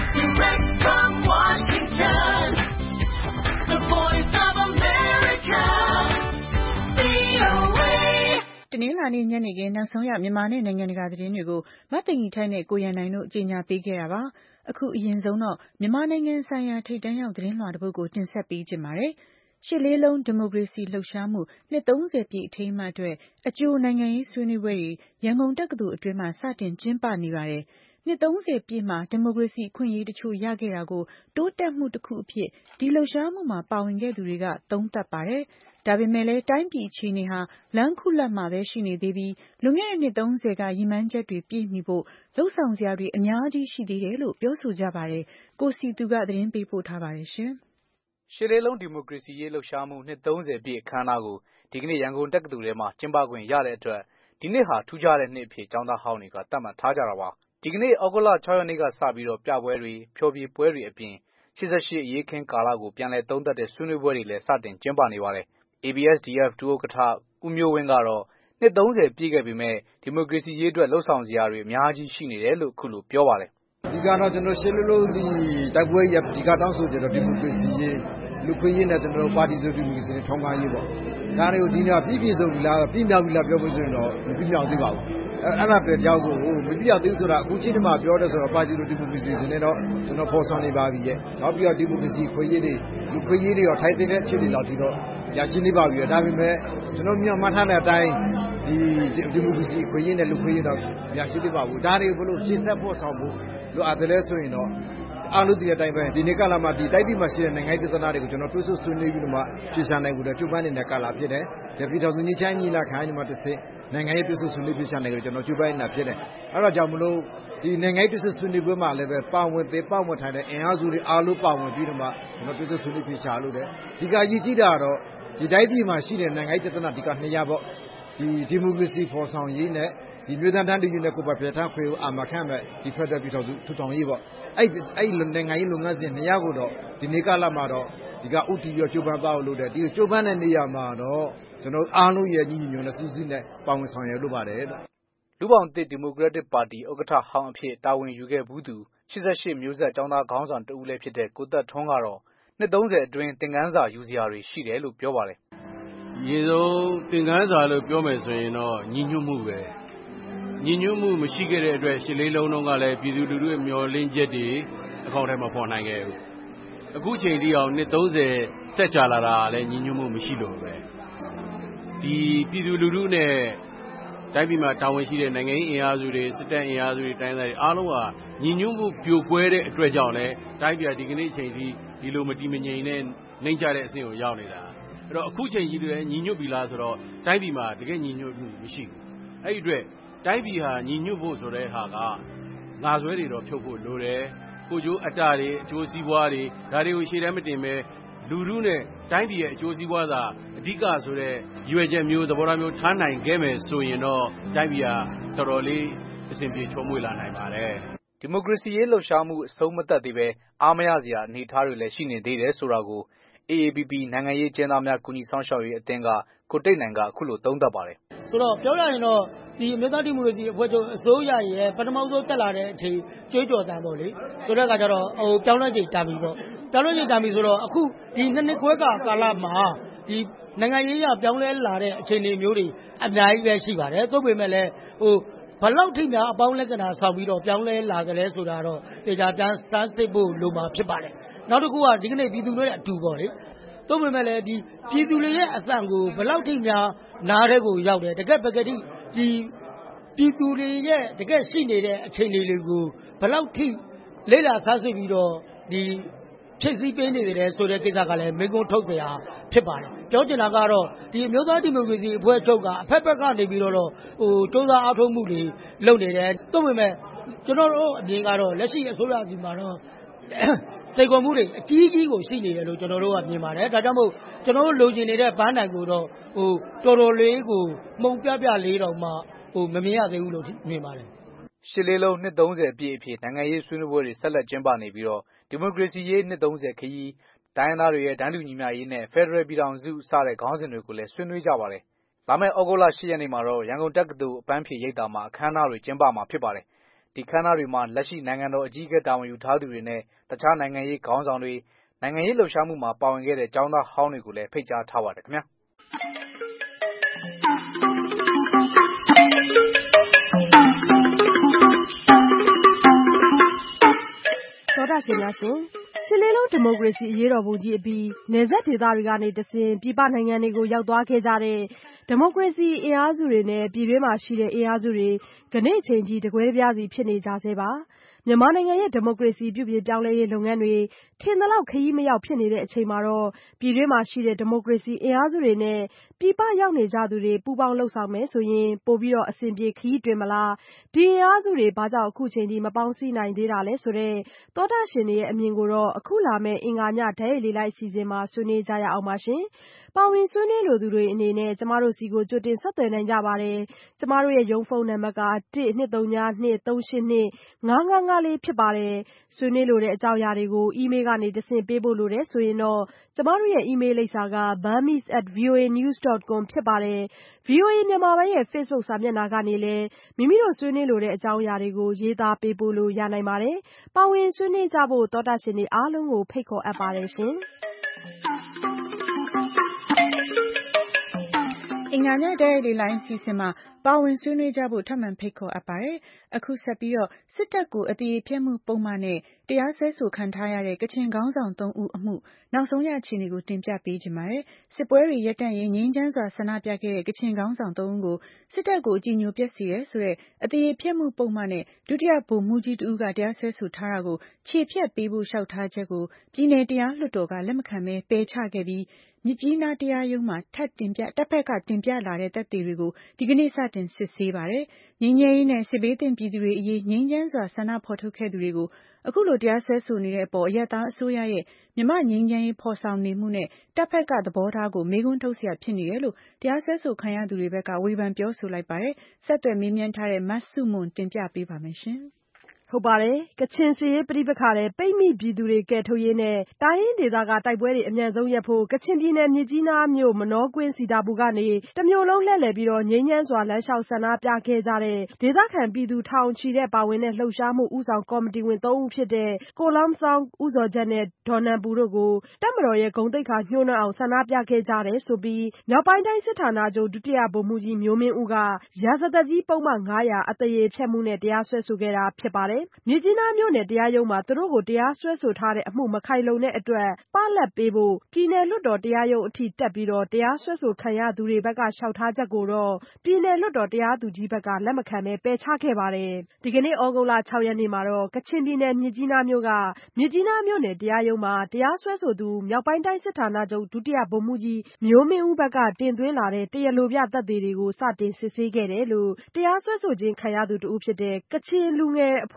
တနင်္လာနေ့ညနေခင်းနောက်ဆုံးရမြန်မာနဲ့နိုင်ငံတကာသတင်းတွေကိုမသိင်္ဂီထိုက်နဲ့ကိုရန်နိုင်တို့အကြေညာပေးခဲ့တာပါ။အခုအရင်ဆုံးတော့မြန်မာနိုင်ငံဆိုင်ရာထိပ်တန်းရောက်သတင်းလွှာတစ်ပုဒ်ကိုတင်ဆက်ပေးခြင်းပါတယ်။ရှစ်လေးလုံးဒီမိုကရေစီလှုပ်ရှားမှုနှစ်သုံးဆယ်ပြည့်အထိမ်းအမှတ်အတွက်အကြိုနိုင်ငံရေးဆွေးနွေးပွဲတွေရန်ကုန်တက္ကသိုလ်အတွင်းမှာစတင်ကျင်းပနေပါတယ်။နှစ်သုံးဆယ်ပြည့်မှာဒီမိုကရေစီအခွင့်အရေးတချို့ရခဲ့တာကိုတိုးတက်မှုတစ်ခုအဖြစ်ဒီလှုပ်ရှားမှုမှာပါဝင်ခဲ့သူတွေကသုံးသပ်ပါတယ်။ဒါပေမဲ့လည်းတိုင်းပြည်အခြေအနေဟာလမ်းခုလတ်မှာပဲရှိနေသေးပြီးလွန်ခဲ့တဲ့နှစ်သုံးဆယ်ကရည်မှန်းချက်တွေပြည့်မီဖို့လှုပ်ဆောင်စရာတွေအများကြီးရှိသေးတယ်လို့ပြောဆိုကြပါတယ်။ကိုစီသူကသတင်းပေးပို့ထားပါတယ်ရှင်။ရှစ်လေးလုံးဒီမိုကရေစီရေးလှုပ်ရှားမှုနှစ်သုံးဆယ်ပြည့်အခမ်းအနားကိုဒီကနေ့ရန်ကုန်တက္ကသိုလ်ထဲမှာကျင်းပခွင့်ရတဲ့အတွက်ဒီနှစ်ဟာထူးခြားတဲ့နှစ်အဖြစ်ကျောင်းသားဟောင်းတွေကသတ်မှတ်ထားကြတာပါ။ဒီကနေ့ဩဂုတ်လခြောက်ရက်နေ့ကစပြီးတော့ပြပွဲတွေဖျော်ဖြေပွဲတွေအပြင်ရှစ်ဆယ့်ရှစ်အရေးအခင်းကာလကိုပြန်လည်သုံးသပ်တဲ့ဆွေးနွေးပွဲတွေလည်းစတင်ကျင်းပနေပါတယ်။ A B S D F ဒုဥက္ကဋ္ဌဦးမျိုးဝင်းကတော့နှစ်သုံးဆယ်ပြည့်ခဲ့ပေမဲ့ဒီမိုကရေစီရေးအတွက်လှုပ်ဆောင်စရာတွေအများကြီးရှိနေတယ်လို့အခုလိုပြောပါတယ်။အဓိကတော့ကျွန်တော်ရှစ်လေးလုံးဒီတိုက်ပွဲရအဓိကတောင်းဆိုကြတော့ဒီမိုကရေစီရေးလူခွင့်ရေးနဲ့ကျွန်တော်ပါတီစုဒီမိုကရေစီနဲ့ထောင်ကားရေးပေါ့။ဒါတွေကိုဒီနေ့ပြည်ပြည်စုံပြီလားပြည်မြောက်ပြီလားပြောဖို့ဆိုရင်တော့မပြည်မြောက်သေးပါဘူး။အဲအဲ့ဒါပဲကြောက်ကိုမပြည်မြောက်သေးဆိုတာအခုချိန်ဒီမှာပြောတဲ့ဆိုတော့ပါတီစုဒီမိုကရေစီနဲ့တော့ကျွန်တော်ဖော်ဆောင်နေပါပြီရဲ့။နောက်ပြီးတော့ဒီမိုကရေစီခွင့်ရေးတွေလူခွင့်ရေးတွေရောထိုက်တဲ့အခြေအနေလောက်ထိတော့ရရှိနေပါပြီ။ဒါပေမဲ့ကျွန်တော်မြန်မာထားတဲ့အတိုင်းဒီဒီမိုကရေစီခွင့်ရေးနဲ့လူခွင့်ရေးတော့ရရှိနေပါဘူး။ဒါတွေဘလို့ရှေ့ဆက်ဖို့ဆောင်ဖို့လိုအပ်တယ်လဲဆိုရင်တော့အားလုံးဒီအတိုင်းပဲဒီနေ့ကလာမှဒီတိုက်ပြည်မှာရှိတဲ့နိုင်ငံရေးပြဿနာတွေကိုကျွန်တော်တွေးဆဆွေးနွေးပြီးတော့မှဖြေရှာနိုင်ဖို့လည်းကြိုးပမ်းနေတဲ့ကာလဖြစ်တယ်။ဒီပြည်ထောင်စုညီချမ်းညီလာခံညီမတစ်စိနိုင်ငံရေးပြဿနာဆွေးနွေးဖြေရှာနိုင်ကြကျွန်တော်ကြိုးပမ်းနေတာဖြစ်တယ်။အဲဒါကြောင့်မလို့ဒီနိုင်ငံရေးပြဿနာဆွေးနွေးပွဲမှာလည်းပဲပါဝင်သေးပါဝင်ထိုင်တဲ့အင်အားစုတွေအားလုံးပါဝင်ပြီးတော့မှကျွန်တော်ပြဿနာဆွေးနွေးဖြေရှာလို့တယ်။ဒီကရည်ကြည့်တာတော့ဒီတိုက်ပြည်မှာရှိတဲ့နိုင်ငံရေးပြဿနာဒီကနှစ်ရပေါ့ဒီဒီမိုကရေစီဖော်ဆောင်ရေးနဲ့ဒီမြို့သားတန်းတူညီနဲ့ကိုယ်ပိုင်ပြဋ္ဌာန်းခွင့်ကိုအာမခံမဲ့ဒီဖက်ဒရယ်ပြည်ထောင်စုထူထောင်ရေးပေါ့အဲ့အဲ့နိုင်ငံရေးလုပ်ငန်းစဉ်နှစ်ရပ်ကိုတော့ဒီနေ့ကလာမှာတော့ဒီကဥတီပြီးကြိုးပမ်းသွားလို့တဲ့ဒီကြိုးပမ်းတဲ့နေရာမှာတော့ကျွန်တော်အားလုံးရဲ့ညီညီညွတ်ညွတ်နဲ့စည်းစည်းနဲ့ပါဝင်ဆောင်ရွက်လုပ်ပါတယ်လို့လူပောင်သစ်ဒီမိုကရက်တစ်ပါတီဥက္ကဋ္ဌဟောင်းအဖြစ်တာဝန်ယူခဲ့ဘူးသူရှစ်ဆယ့်ရှစ်မျိုးဆက်ကျောင်းသားခေါင်းဆောင်တဦးလည်းဖြစ်တဲ့ကိုသက်ထွန်းကတော့နှစ်သုံးဆယ်အတွင်းသင်ခန်းစာယူစရာတွေရှိတယ်လို့ပြောပါတယ်။ရေဆုံးသင်ခန်းစာလို့ပြောမယ်ဆိုရင်တော့ညီညွတ်မှုပဲညီညွတ်မှုမရှိခဲ့တဲ့အတွက်ရှစ်လေးလုံးလုံးကလည်းပြည်သူလူထုရဲ့မျှော်လင့်ချက်တွေအကောင့်ထဲမှာပေါ်နိုင်ခဲ့ဘူး။အခုချိန်ထိအောင်နှစ်သုံးဆယ်ဆက်ကြာလာတာလည်းညီညွတ်မှုမရှိလို့ပဲ။ဒီပြည်သူလူထုနဲ့တိုင်းပြည်မှာတာဝန်ရှိတဲ့နိုင်ငံရေးအင်အားစုတွေစစ်တပ်အင်အားစုတွေတိုင်းသားတွေအားလုံးကညီညွတ်မှုပြိုကွဲတဲ့အတွက်ကြောင့်လည်းတိုင်းပြည်ဒီကနေ့ချိန်ထိဒီလိုမတည်မငြိမ်နဲ့နှိမ့်ချတဲ့အဆင့်ကိုရောက်နေတာ။အဲ့တော့အခုချိန်ကြီးတွေညီညွတ်ပြီလားဆိုတော့တိုင်းပြည်မှာတကယ်ညီညွတ်မှုမရှိဘူး။အဲ့ဒီအတွက်တိုင်းပြည်ဟာညီညွတ်ဖို့ဆိုတဲ့ဟာကငါဆွဲတွေတော့ဖြုတ်ဖို့လိုတယ်ကိုကျိုးအတတွေအကျိုးစီးပွားတွေဒါတွေကိုရှေ့တန်းမတင်ပဲလူထုနဲ့တိုင်းပြည်ရဲ့အကျိုးစီးပွားသာအဓိကဆိုတဲ့ရွေချက်မျိုးသဘောထားမျိုးထားနိုင်ခဲ့မယ်ဆိုရင်တော့တိုင်းပြည်ကတော်တော်လေးအဆင်ပြေချုံးမွေ့လာနိုင်ပါတယ်ဒီမိုကရေစီရေးလှုပ်ရှားမှုအဆုံးမသက်သေးပဲအားမရစရာအနေအထားတွေလည်းရှိနေသေးတယ်ဆိုတာကို အေအေပီပီ နိုင်ငံရေးကျင်းသားများကူညီဆောင်ရှောက်ရေးအသင်းကကိုတိတ်နိုင်ကအခုလိုသုံးသပ်ပါတယ်ဆိုတော့ပြောရရင်တော့ဒီအမျိုးသားဒီမိုကရေစီအဖွဲ့ချုပ်အစိုးရရဲ့ပထမဆုံးတက်လာတဲ့အချိန်ကြွေးကြော်တမ်းပေါ့လေဆိုတဲ့အခါကျတော့ဟိုပြောင်းလဲချိန်တာပြီပေါ့ပြောင်းလဲချိန်တာပြီဆိုတော့အခုဒီနှစ်နှစ်ခွဲကာကာလမှာဒီနိုင်ငံရေးရပြောင်းလဲလာတဲ့အခြေအနေမျိုးတွေအများကြီးပဲရှိပါတယ်သို့ပေမဲ့လည်းဟိုဘလောက်ထိများအပေါင်းလက္ခဏာဆောင်ပြီးတော့ပြောင်းလဲလာကြလဲဆိုတာတော့ဒေတာပြန်စမ်းစစ်ဖို့လိုမှာဖြစ်ပါတယ်နောက်တစ်ခုကဒီကနေ့ပြည်သူတွေအတူပေါ့လေသို့ပေမဲ့လည်းဒီပြည်သူတွေရဲ့အသံကိုဘလောက်ထိများနားတဲ့ကိုရောက်တယ်တကယ်ပကတိဒီပြည်သူတွေရဲ့တကယ်ရှိနေတဲ့အခြေအနေတွေကိုဘလောက်ထိလေ့လာဆန်းစစ်ပြီးတော့ဒီဖြည့်ဆည်းပေးနေတယ်ဆိုတဲ့ကိစ္စကလည်းမိကုံးထုတ်เสียဖြစ်ပါတယ်ပြောချင်တာကတော့ဒီအမျိုးသားဒီမိုကရေစီအဖွဲ့ချုပ်ကအဖက်ဖက်ကနေပြီးတော့ဟိုစ조사အားထုတ်မှုတွေလုပ်နေတယ်သို့ပေမဲ့ကျွန်တော်တို့အမြင်ကတော့လက်ရှိအစိုးရစီမှာတော့စိတ်ကုန်မှုတွေအကြီးကြီးကိုရှိနေတယ်လို့ကျွန်တော်တို့ကမြင်ပါတယ်ဒါကြောင့်မို့ကျွန်တော်တို့လိုချင်နေတဲ့ဘန်းနိုင်ကိုတော့ဟိုတော်တော်လေးကိုမှုံပြပြလေးတော့မှဟိုမမြင်ရသေးဘူးလို့မြင်ပါတယ်ရှစ်လေးလုံးနှစ်သုံးဆယ်အပြည့်အဖြစ်နိုင်ငံရေးဆွေးနွေးပွဲတွေဆက်လက်ကျင်းပနေပြီးတော့ဒီမိုကရေစီရေးနှစ်သုံးဆယ်ခရီးတိုင်းရင်းသားတွေရဲ့တန်းတူညီမျှရေးနဲ့ဖက်ဒရယ်ပြည်ထောင်စုစတဲ့ခေါင်းစဉ်တွေကိုလည်းဆွေးနွေးကြပါတယ်။လာမယ့်ဩဂုတ်လ၈ရက်နေ့မှာတော့ရန်ကုန်တက္ကသိုလ်အပန်းဖြေရိပ်သာမှာအခမ်းအနားတွေကျင်းပမှာဖြစ်ပါတယ်။ဒီအခမ်းအနားတွေမှာလက်ရှိနိုင်ငံတော်အကြီးအကဲတာဝန်ယူထားသူတွေနဲ့တခြားနိုင်ငံရေးခေါင်းဆောင်တွေနိုင်ငံရေးလှုပ်ရှားမှုမှာပါဝင်ခဲ့တဲ့ကျောင်းသားဟောင်းတွေကိုလည်းဖိတ်ကြားထားပါတယ်ခင်ဗျာ။သောတာရှင်များရှင်ရှစ်လေးလုံးဒီမိုကရေစီအရေးတော်ပုံကြီးအပြီးနယ်စပ်ဒေသတွေကနေတဆင်ပြည်ပနိုင်ငံတွေကိုရောက်သွားခဲ့ကြတဲ့ဒီမိုကရေစီအင်အားစုတွေနဲ့ပြည်တွင်းမှာရှိတဲ့အင်အားစုတွေခဏအချိန်ကြီးတကွဲပြားစီဖြစ်နေကြဆဲပါမြန်မာနိုင်ငံရဲ့ဒီမိုကရေစီပြုပြင်ပြောင်းလဲရေးလုပ်ငန်းတွေထင်သလောက်ခရီးမရောက်ဖြစ်နေတဲ့အချိန်မှာတော့ပြည်တွင်းမှာရှိတဲ့ဒီမိုကရေစီအင်အားစုတွေနဲ့ပြည်ပရောက်နေကြသူတွေပူးပေါင်းလှုပ်ဆောင်မယ်ဆိုရင်ပို့ပြီးတော့အဆင်ပြေခရီးတွင်မလားဒီအင်အားစုတွေဘာကြောင့်အခုချိန်ဒီမပေါင်းစည်းနိုင်သေးတာလဲဆိုတော့သောတာရှင်တွေရဲ့အမြင်ကိုတော့အခုလာမယ့်အင်္ဂါညဓာတ်ရိုက်လေးလိုက်အစီအစဉ်မှာဆွေးနွေးကြရအောင်ပါရှင်ပါဝင်ဆွေးနွေးလိုသူတွေအနေနဲ့ကျမတို့စီကိုကြိုတင်ဆက်သွယ်နိုင်ကြပါတယ်ကျမတို့ရဲ့ရုံးဖုန်းနံပါတ်ကတစ်နှစ်သုံးညနှစ်သုံးရှစ်နှစ်ငါးငါးငါးလေးဖြစ်ပါတယ်ဆွေးနွေးလိုတဲ့အကြောင်းအရာတွေကိုအီးမေးလ်ကနေတဆင့်ပေးဖို့လိုတယ်ဆိုရင်တော့ကျမတို့ရဲ့အီးမေးလ်လိပ်စာက burmese at voanews dot com ဖြစ်ပါတယ် ဗွီအိုအေ မြန်မာပိုင်းရဲ့ Facebook စာမျက်နှာကနေလည်းမိမိတို့ဆွေးနွေးလိုတဲ့အကြောင်းအရာတွေကိုရေးသားပေးပို့လို့ရနိုင်ပါတယ်ပါဝင်ဆွေးနွေးကြဖို့သောတာရှင်တွေအားလုံးကိုဖိတ်ခေါ်အပ်ပါတယ်ရှင်အင်္ဂါညဓာတ်ရိုက်လေးလိုင်းအစီအစဉ်မှာပါဝင်ဆွေးနွေးကြဖို့ထပ်မံဖိတ်ခေါ်အပ်ပါတယ်။အခုဆက်ပြီးတော့စစ်တပ်ကိုအသရေဖျက်မှုပုံမှန်နဲ့တရားစွဲဆိုခံထားရတဲ့ကချင်ခေါင်းဆောင်သုံးဦးအမှုနောက်ဆုံးရအခြေအနေကိုတင်ပြပေးကြပါမယ်။စစ်ပွဲတွေရပ်တန့်ရေးငြိမ်းချမ်းစွာဆန္ဒပြခဲ့တဲ့ကချင်ခေါင်းဆောင်သုံးဦးကိုစစ်တပ်ကိုအကြည်ညိုပျက်စီတယ်ဆိုတဲ့အသရေဖျက်မှုပုံမှန်နဲ့ဒုတိယဗိုလ်မှူးကြီးတဦးကတရားစွဲဆိုထားတာကိုခြေဖြတ်ပေးဖို့လျှောက်ထားချက်ကိုပြည်내တရားလွှတ်တော်ကလက်မခံဘဲပယ်ချခဲ့ပြီးမြစ်ကြီးနားတရားရုံးမှာထပ်တင်ပြတပ်ဖက်ကတင်ပြလာတဲ့သက်သေတွေကိုဒီကနေ့စတင်စစ်ဆေးပါတယ်။ငြိမ်းချမ်းရေးနဲ့စစ်ဘေးသင့်ပြည်သူတွေအရေးငြိမ်းချမ်းစွာဆန္ဒဖော်ထုတ်ခဲ့သူတွေကိုအခုလိုတရားစွဲဆိုနေတဲ့အပေါ်အရပ်သားအစိုးရရဲ့မြန်မာငြိမ်းချမ်းရေးဖော်ဆောင်နေမှုနဲ့တပ်ဖက်ကသဘောထားကိုမေးခွန်းထုတ်စရာဖြစ်နေတယ်လို့တရားစွဲဆိုခံရသူတွေဘက်ကဝေဖန်ပြောဆိုလိုက်ပါတယ်။ဆက်သွယ်မေးမြန်းထားတဲ့မဆုမွန်တင်ပြပေးပါမယ်ရှင်။ဟုတ်ပါတယ်ကချင်စစ်ရေးပဋိပက္ခတွေပိတ်မိပြည်သူတွေကယ်ထုတ်ရေးနဲ့တိုင်းရင်းဒေသကတိုက်ပွဲတွေအမြန်ဆုံးရပ်ဖို့ကချင်ပြည်နယ်မြစ်ကြီးနားမြို့မနောကွင်းစီတာပူကနေတမျိုးလုံးလှည့်လည်ပြီးတော့ငြိမ်းချမ်းစွာလမ်းလျှောက်ဆန္ဒပြခဲ့ကြတဲ့ဒေသခံပြည်သူထောင်ချီတဲ့ပါဝင်တဲ့လှုပ်ရှားမှုဥဆောင်ကော်မတီဝင်သုံးဦးဖြစ်တဲ့ကိုလောင်ဆောင်ဦးဇော်ချက်နဲ့ဒေါ်နန်ပူတို့ကိုတပ်မတော်ရဲ့ဂုဏ်သိက္ခာညှိုးနှံအောင်ဆန္ဒပြခဲ့ကြတယ်ဆိုပြီးမြောက်ပိုင်းတိုင်းစစ်ဌာနချုပ်ဒုတိယဗိုလ်မှူးကြီးမျိုးမင်းဦးကရာဇသက်ကြီးပုံမှန်ငါးရာအသရေဖျက်မှုနဲ့တရားစွဲဆိုခဲ့တာဖြစ်ပါတယ်မြစ်ကြီးနားမြို့နယ်တရားရုံးမှာသူတို့ကိုတရားစွဲဆိုထားတဲ့အမှုမခိုင်လုံတဲ့အတွက်ပလပ်ပေးဖို့ပြည်နယ်လွှတ်တော်တရားရုံးအထိတက်ပြီးတော့တရားစွဲဆိုခံရသူတွေဘက်ကလျှောက်ထားချက်ကိုတော့ပြည်နယ်လွှတ်တော်တရားသူကြီးဘက်ကလက်မခံဘဲပယ်ချခဲ့ပါတယ်ဒီကနေ့ဩဂုတ်လခြောက်ရက်နေ့မှာတော့ကချင်ပြည်နယ်မြစ်ကြီးနားမြို့ကမြစ်ကြီးနားမြို့နယ်တရားရုံးမှာတရားစွဲဆိုသူမြောက်ပိုင်းတိုင်းစစ်ဌာနချုပ်ဒုတိယဗိုလ်မှူးကြီးမျိုးမင်းဦးဘက်ကတင်သွင်းလာတဲ့တရားလိုပြသက်သေတွေကိုစတင်စစ်ဆေးခဲ့တယ်လို့တရားစွဲဆိုခြင်းခံရသူတဦးဖြစ်တဲ့ကချင်လူငယ်အဖွဲ့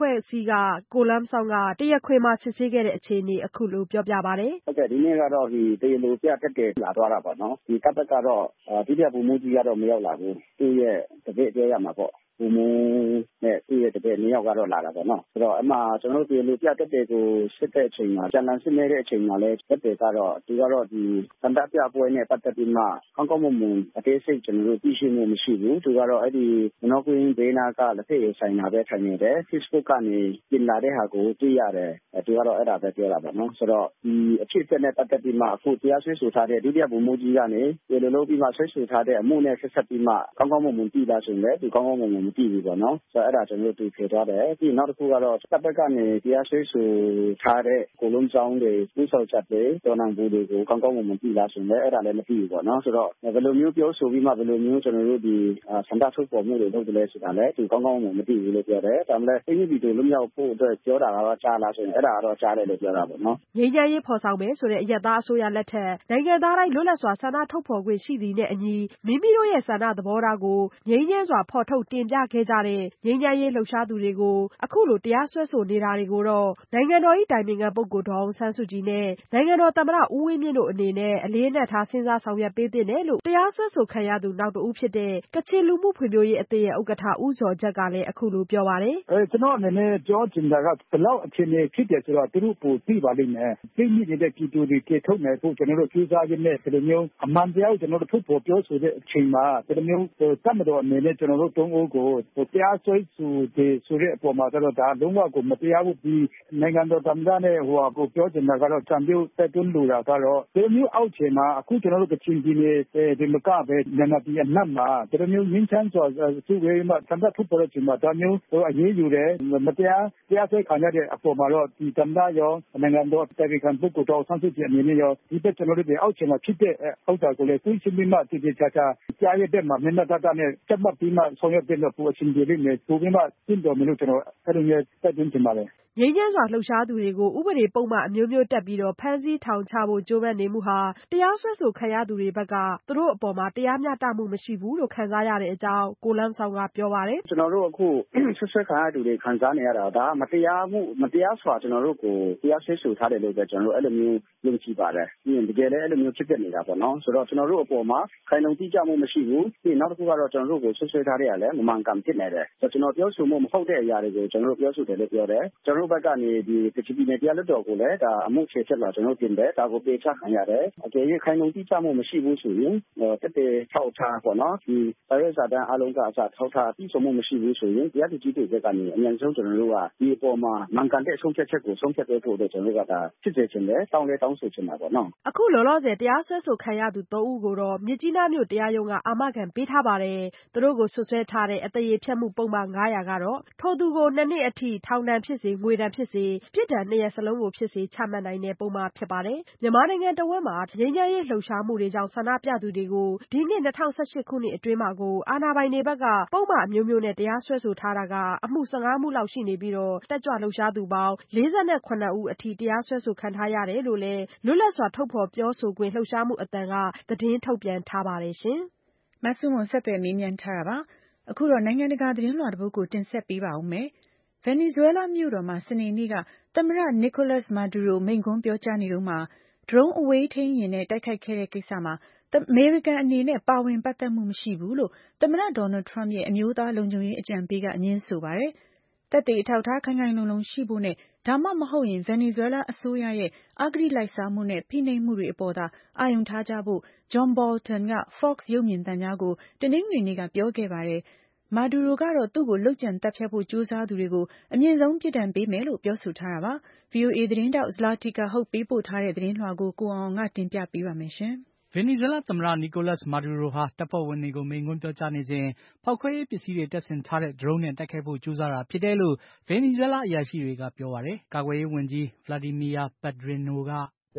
ဖွဲ့အစည်းကကိုလမ်ဆောင်ကတရားခွင်မှာစစ်ဆေးခဲ့တဲ့အခြေအနေအခုလိုပြောပြပါတယ်ဟုတ်ကဲ့ဒီနေ့ကတော့ဒီတရားလိုပြတက်တယ်လာသွားတာပေါ့နော်ဒီတပ်သက်ကတော့ဒုတိယဗိုလ်မှူးကြီးကတော့မရောက်လာဘူးသူ့ရဲ့တပည့်ပြောရမှာပေါ့ဘူမူနဲ့သူ့ရဲ့တပည့်နှစ်ယောက်ကတော့လာတာပေါ့နော်ဆိုတော့အမှကျွန်တော်တို့ဒီလူပြတက်တဲ့ကိုစစ်တဲ့အချိန်မှာကျန်လန်စစ်နေတဲ့အချိန်မှာလဲတက်တယ်ကတော့သူကတော့ဒီစန္ဒပြပွဲနဲ့ပတ်သက်ပြီးမှကောင်းကောင်းမွန်မွန်အသေးစိတ်ကျွန်တော်တို့သိရှိမှုမရှိဘူးသူကတော့အဲ့ဒီနော်ကွင်းဘေးနာကလက်ဖက်ရည်ဆိုင်မှာပဲထိုင်နေတယ် Facebook ကနေပြင်လာတဲ့ဟာကိုတွေ့ရတယ်သူကတော့အဲ့ဒါပဲပြောတာပေါ့နော်ဆိုတော့ဒီအဖြစ်အပျက်နဲ့ပတ်သက်ပြီးမှအခုတရားစွဲဆိုထားတဲ့ဒုတိယဗိုလ်မှူးကြီးကနေဒီလိုလုပ်ပြီးမှဆွဲဆိုထားတဲ့အမှုနဲ့ဆက်ဆက်ပြီးမှကောင်းကောင်းမွန်မွန်သိတာဆိုရင်လည်းဒီကောင်းကောင်းမွန်မွန်မသိဘူးပေါ့နော်ဆိုတော့အဲ့ဒါကျွန်တော်တို့တွေ့ခဲ့သွားတယ်ပြီးနောက်တစ်ခုကတော့တပ်ဘက်ကနေတရားစွဲဆိုထားတဲ့ကိုလုံးချောင်းတွေပြုဆောက်ချက်တွေတော်နံဘူးတွေကိုကောင်းကောင်းမွန်မွန်သိလားဆိုရင်လည်းအဲ့ဒါလည်းမသိဘူးပေါ့နော်ဆိုတော့ဘယ်လိုမျိုးပြောဆိုပြီးမှဘယ်လိုမျိုးကျွန်တော်တို့ဒီစန္ဒထုတ်ပေါ်မှုတွေလုပ်တယ်လဲဆိုတာလည်းဒီကောင်းကောင်းမွန်မသိဘူးလို့ပြောတယ်ဒါမှလည်းအင်းကြီးတို့လွတ်မြောက်ဖို့အတွက်ပြောတာကတော့ကြားလားဆိုရင်အဲ့ဒါကတော့ကြားတယ်လို့ပြောတာပေါ့နော်ငြိမ်းချမ်းရေးဖော်ဆောင်မယ်ဆိုတဲ့အရက်သားအစိုးရလက်ထက်နိုင်ငံသားတိုင်းလွတ်လပ်စွာဆန္ဒထုတ်ဖော်ခွင့်ရှိသည်နဲ့အညီမိမိတို့ရဲ့ဆန္ဒသဘောထားကိုငြိမ်းချမ်းစွာဖော်ထုတ်တင်ပြခဲ့ကြတဲ့ငြိမ်းချမ်းရေးလှုပ်ရှားသူတွေကိုအခုလိုတရားစွဲဆိုနေတာတွေကိုတော့နိုင်ငံတော်၏တိုင်ပင်ခံပုဂ္ဂိုလ်ဒေါ်အောင်ဆန်းစုကြည်နဲ့နိုင်ငံတော်သမ္မတဦးဝင်းမြင့်တို့အနေနဲ့အလေးအနက်ထားစဉ်းစားဆောင်ရွက်ပေးသင့်တယ်လို့တရားစွဲဆိုခံရသူနောက်တစ်ဦးဖြစ်တဲ့ကချင်လူမှုဖွံ့ဖြိုးရေးအသင်းရဲ့ဥက္ကဋ္ဌဦးဇော်ဂျက်ကလည်းအခုလိုပြောပါတယ်အဲကျွန်တော်အနေနဲ့ပြောချင်တာကဘယ်လောက်အခြေအနေဖြစ်တယ်ဆိုတော့သူတို့ပိုသိပါလိမ့်မယ်သိမိနေတဲ့ပြည်သူတွေကြေထုတ်မယ်ဖို့ကျွန်တော်တို့ကြိုးစားရင်းနဲ့ဒီလိုမျိုးအမှန်တရားကိုကျွန်တော်တို့ထုတ်ဖော်ပြောဆိုတဲ့အချိန်မှာဒီလိုမျိုးတတ်မတော်အနေနဲ့ကျွန်တော်တို့တုံးအိုးကိုတရားစွဲဆိုတဲ့ဆိုတဲ့အပေါ်မှာတော့ဒါလုံးဝကိုမတရားဘူးဒီနိုင်ငံတော်သမ္မတနဲ့ဟိုကိုပြောချင်တာကတော့စံပြုတ်တက်တွန်းလိုတာကတော့ဒီလိုမျိုးအောက်ခြေမှာအခုကျွန်တော်တို့ကချင်ပြည်နယ်ဒီမကပဲနိုင်ငံပြည်အနှံ့မှာဒီလိုမျိုးငင်းချမ်းစွာသူ့ရဲ့မှာစံတထုတ်ပေါ်တဲ့အချိန်မှာဒါမျိုးဟိုအရေးယူတယ်မတရားတရားစွဲခံရတဲ့အပေါ်မှာတော့ဒီသမ္မတရောနိုင်ငံတော်တိုင်ပင်ခံပုဂ္ဂိုလ်တော်ဆန်းစစ်တဲ့အနေနဲ့ရောဒီဘက်ကျွန်တော်တို့ဒီအောက်ခြေမှာဖြစ်တဲ့အောက်တာကိုလည်းသိရှိပြီးမှတည်တည်ချာချာကြားရတဲ့မှာမျက်နှာတတနဲ့ချက်မှတ်ပြီးမှဆောင်ရွက်တဲ့လို့ပိုအချင်းကြီးလေးနဲ့ပိုပြီးမှသင်တော်မယ်လို့ကျွန်တော်အဲ့လိုမျိုးတက်သွင်းချင်ပါတယ်ငြိမ်းချမ်းစွာလှုပ်ရှားသူတွေကိုဥပဒေပုံမှန်အမျိုးမျိုးတက်ပြီးတော့ဖမ်းဆီးထောင်ချဖို့ကြိုးပမ်းနေမှုဟာတရားစွဲဆိုခံရသူတွေဘက်ကသူတို့အပေါ်မှာတရားမျှတမှုမရှိဘူးလို့ခံစားရတဲ့အကြောင်းကိုလန်းဆောင်ကပြောပါတယ်ကျွန်တော်တို့အခုဆွဆွခံရသူတွေခံစားနေရတာဒါမတရားမှုမတရားစွာကျွန်တော်တို့ကိုတရားစွဲဆိုထားတယ်လို့ပဲကျွန်တော်တို့အဲ့လိုမျိုးယုံကြည်ပါတယ်ပြီးရင်တကယ်လည်းအဲ့လိုမျိုးဖြစ်ဖြစ်နေတာပေါ့နော်ဆိုတော့ကျွန်တော်တို့အပေါ်မှာခိုင်လုံတိကျမှုမရှိဘူးပြီးနောက်တစ်ခုကတော့ကျွန်တော်တို့ကိုဆွဆွထားတဲ့ရလဲမမှန်ကန်ဖြစ်နေတယ်ဆိုတော့ကျွန်တော်ပြောဆိုမှုမဟုတ်တဲ့အရာတွေကိုကျွန်တော်တို့ပြောဆိုတယ်လို့ပြောတယ်ကျွန်တော်တို့ဘက်ကနေဒီကချင်ပြည်နယ်တရားလွှတ်တော်ကိုလည်းဒါအမှုချေချက်လာကျွန်တော်တင်တယ်ဒါကိုပေးချခံရတယ်အကယ်၍ခိုင်လုံတိကျမှုမရှိဘူးဆိုရင်တက်တဲ့ထောက်ထားပေါ့နော်ဒီစာရေးစာတမ်းအလုံးကအစထောက်ထားပြီးဆုံးမှုမရှိဘူးဆိုရင်တရားသူကြီးတွေဘက်ကနေအမြန်ဆုံးကျွန်တော်တို့ကဒီအပေါ်မှာမှန်ကန်တဲ့ဆုံးဖြတ်ချက်ကိုဆုံးဖြတ်ပေးဖို့အတွက်ကျွန်တော်တို့ကဒါဖြစ်စေချင်တယ်တောင်းလဲတောင်းဆိုချင်တာပေါ့နော်အခုလောလောဆယ်တရားစွဲဆိုခံရသူသုံးဦးကိုတော့မြစ်ကြီးနားမြို့တရားရုံးကအာမခံပေးထားပါတယ်သူတို့ကိုဆွဆွဲထားတဲ့အသရေဖျက်မှုပုံမှန်၅၀၀ကတော့ထိုသူကိုနှစ်နှစ်အထိထောင်ဒဏ်ဖြစ်စေငွေဒဏ်ဖြစ်စေပြစ်ဒဏ်နှစ်ရပ်စလုံးကိုဖြစ်စေချမှတ်နိုင်တဲ့ပုံမှန်ဖြစ်ပါတယ်မြန်မာနိုင်ငံတဝက်မှာငြိမ်းချမ်းရေးလှုပ်ရှားမှုတွေကြောင့်ဆန္ဒပြသူတွေကိုဒီနှစ်၂၀၁၈ခုနှစ်အတွင်းမှာကိုအာဏာပိုင်တွေဘက်ကပုံမှန်အမျိုးမျိုးနဲ့တရားစွဲဆိုထားတာကအမှု၁၅မှုလောက်ရှိနေပြီးတော့တက်ကြွလှုပ်ရှားသူပေါင်း၄၇ဦးအထိတရားစွဲဆိုခံထားရတယ်လို့လည်းလွတ်လပ်စွာထုတ်ဖော်ပြောဆိုခွင့်လှုပ်ရှားမှုအသံကသတင်းထုတ်ပြန်ထားပါတယ်ရှင်မဆုမွန်ဆက်သွယ်မေးမြန်းထားတာပါအခုတော့နိုင်ငံတကာသတင်းလွှာတစ်ပုဒ်ကိုတင်ဆက်ပေးပါဦးမယ်ဗင်နီဇွဲလားမြို့တော်မှာစနေနေ့ကသမ္မတနီကိုလပ်စ်မာဒူရိုမိန့်ခွန်းပြောကြားနေတုန်းမှာဒရုန်းအဝေးထိန်းယာဉ်နဲ့တိုက်ခိုက်ခဲ့တဲ့ကိစ္စမှာအမေရိကန်အနေနဲ့ပါဝင်ပတ်သက်မှုမရှိဘူးလို့သမ္မတဒေါ်နယ်ထရမ့်ရဲ့အမျိုးသားလုံခြုံရေးအကြံပေးကငြင်းဆိုပါတယ်။သက်သေအထောက်အထားခိုင်ခိုင်လုံလုံရှိဖို့နဲ့ဒါမှမဟုတ်ရင်ဗင်နီဇွဲလားအစိုးရရဲ့အဂတိလိုက်စားမှုနဲ့ဖိနှိပ်မှုတွေအပေါ်သာအာရုံထားကြဖို့ဂျွန်ဘော်လ်တန်က Fox ရုပ်မြင်သံကြားကိုတနင်္ဂနွေနေ့ကပြောခဲ့ပါတယ်။မာဒူရိုကတော့သူ့ကိုလုပ်ကြံသတ်ဖြတ်ဖို့ကြိုးစားသူတွေကိုအမြင့်ဆုံးပြစ်ဒဏ်ပေးမယ်လို့ပြောဆိုထားတာပါ။ ဗွီအိုအေသတင်းထောက် Zlatica Hoke ပေးပို့ထားတဲ့သတင်းလွှာကိုကိုအောင်အောင်ကတင်ပြပေးပါမယ်ရှင်။ဗင်နီဇွဲလားသမ္မတနီကိုလပ်စ်မာဒူရိုဟာတပ်ဖွဲ့ဝင်တွေကိုမိန့်ခွန်းပြောကြားနေစဉ်ဖောက်ခွဲရေးပစ္စည်းတွေတပ်ဆင်ထားတဲ့ဒရုန်းနဲ့တိုက်ခိုက်ဖို့ကြိုးစားတာဖြစ်တယ်လို့ဗင်နီဇွဲလားအရာရှိတွေကပြောပါတယ်။ကာကွယ်ရေးဝန်ကြီး Vladimir Padrino က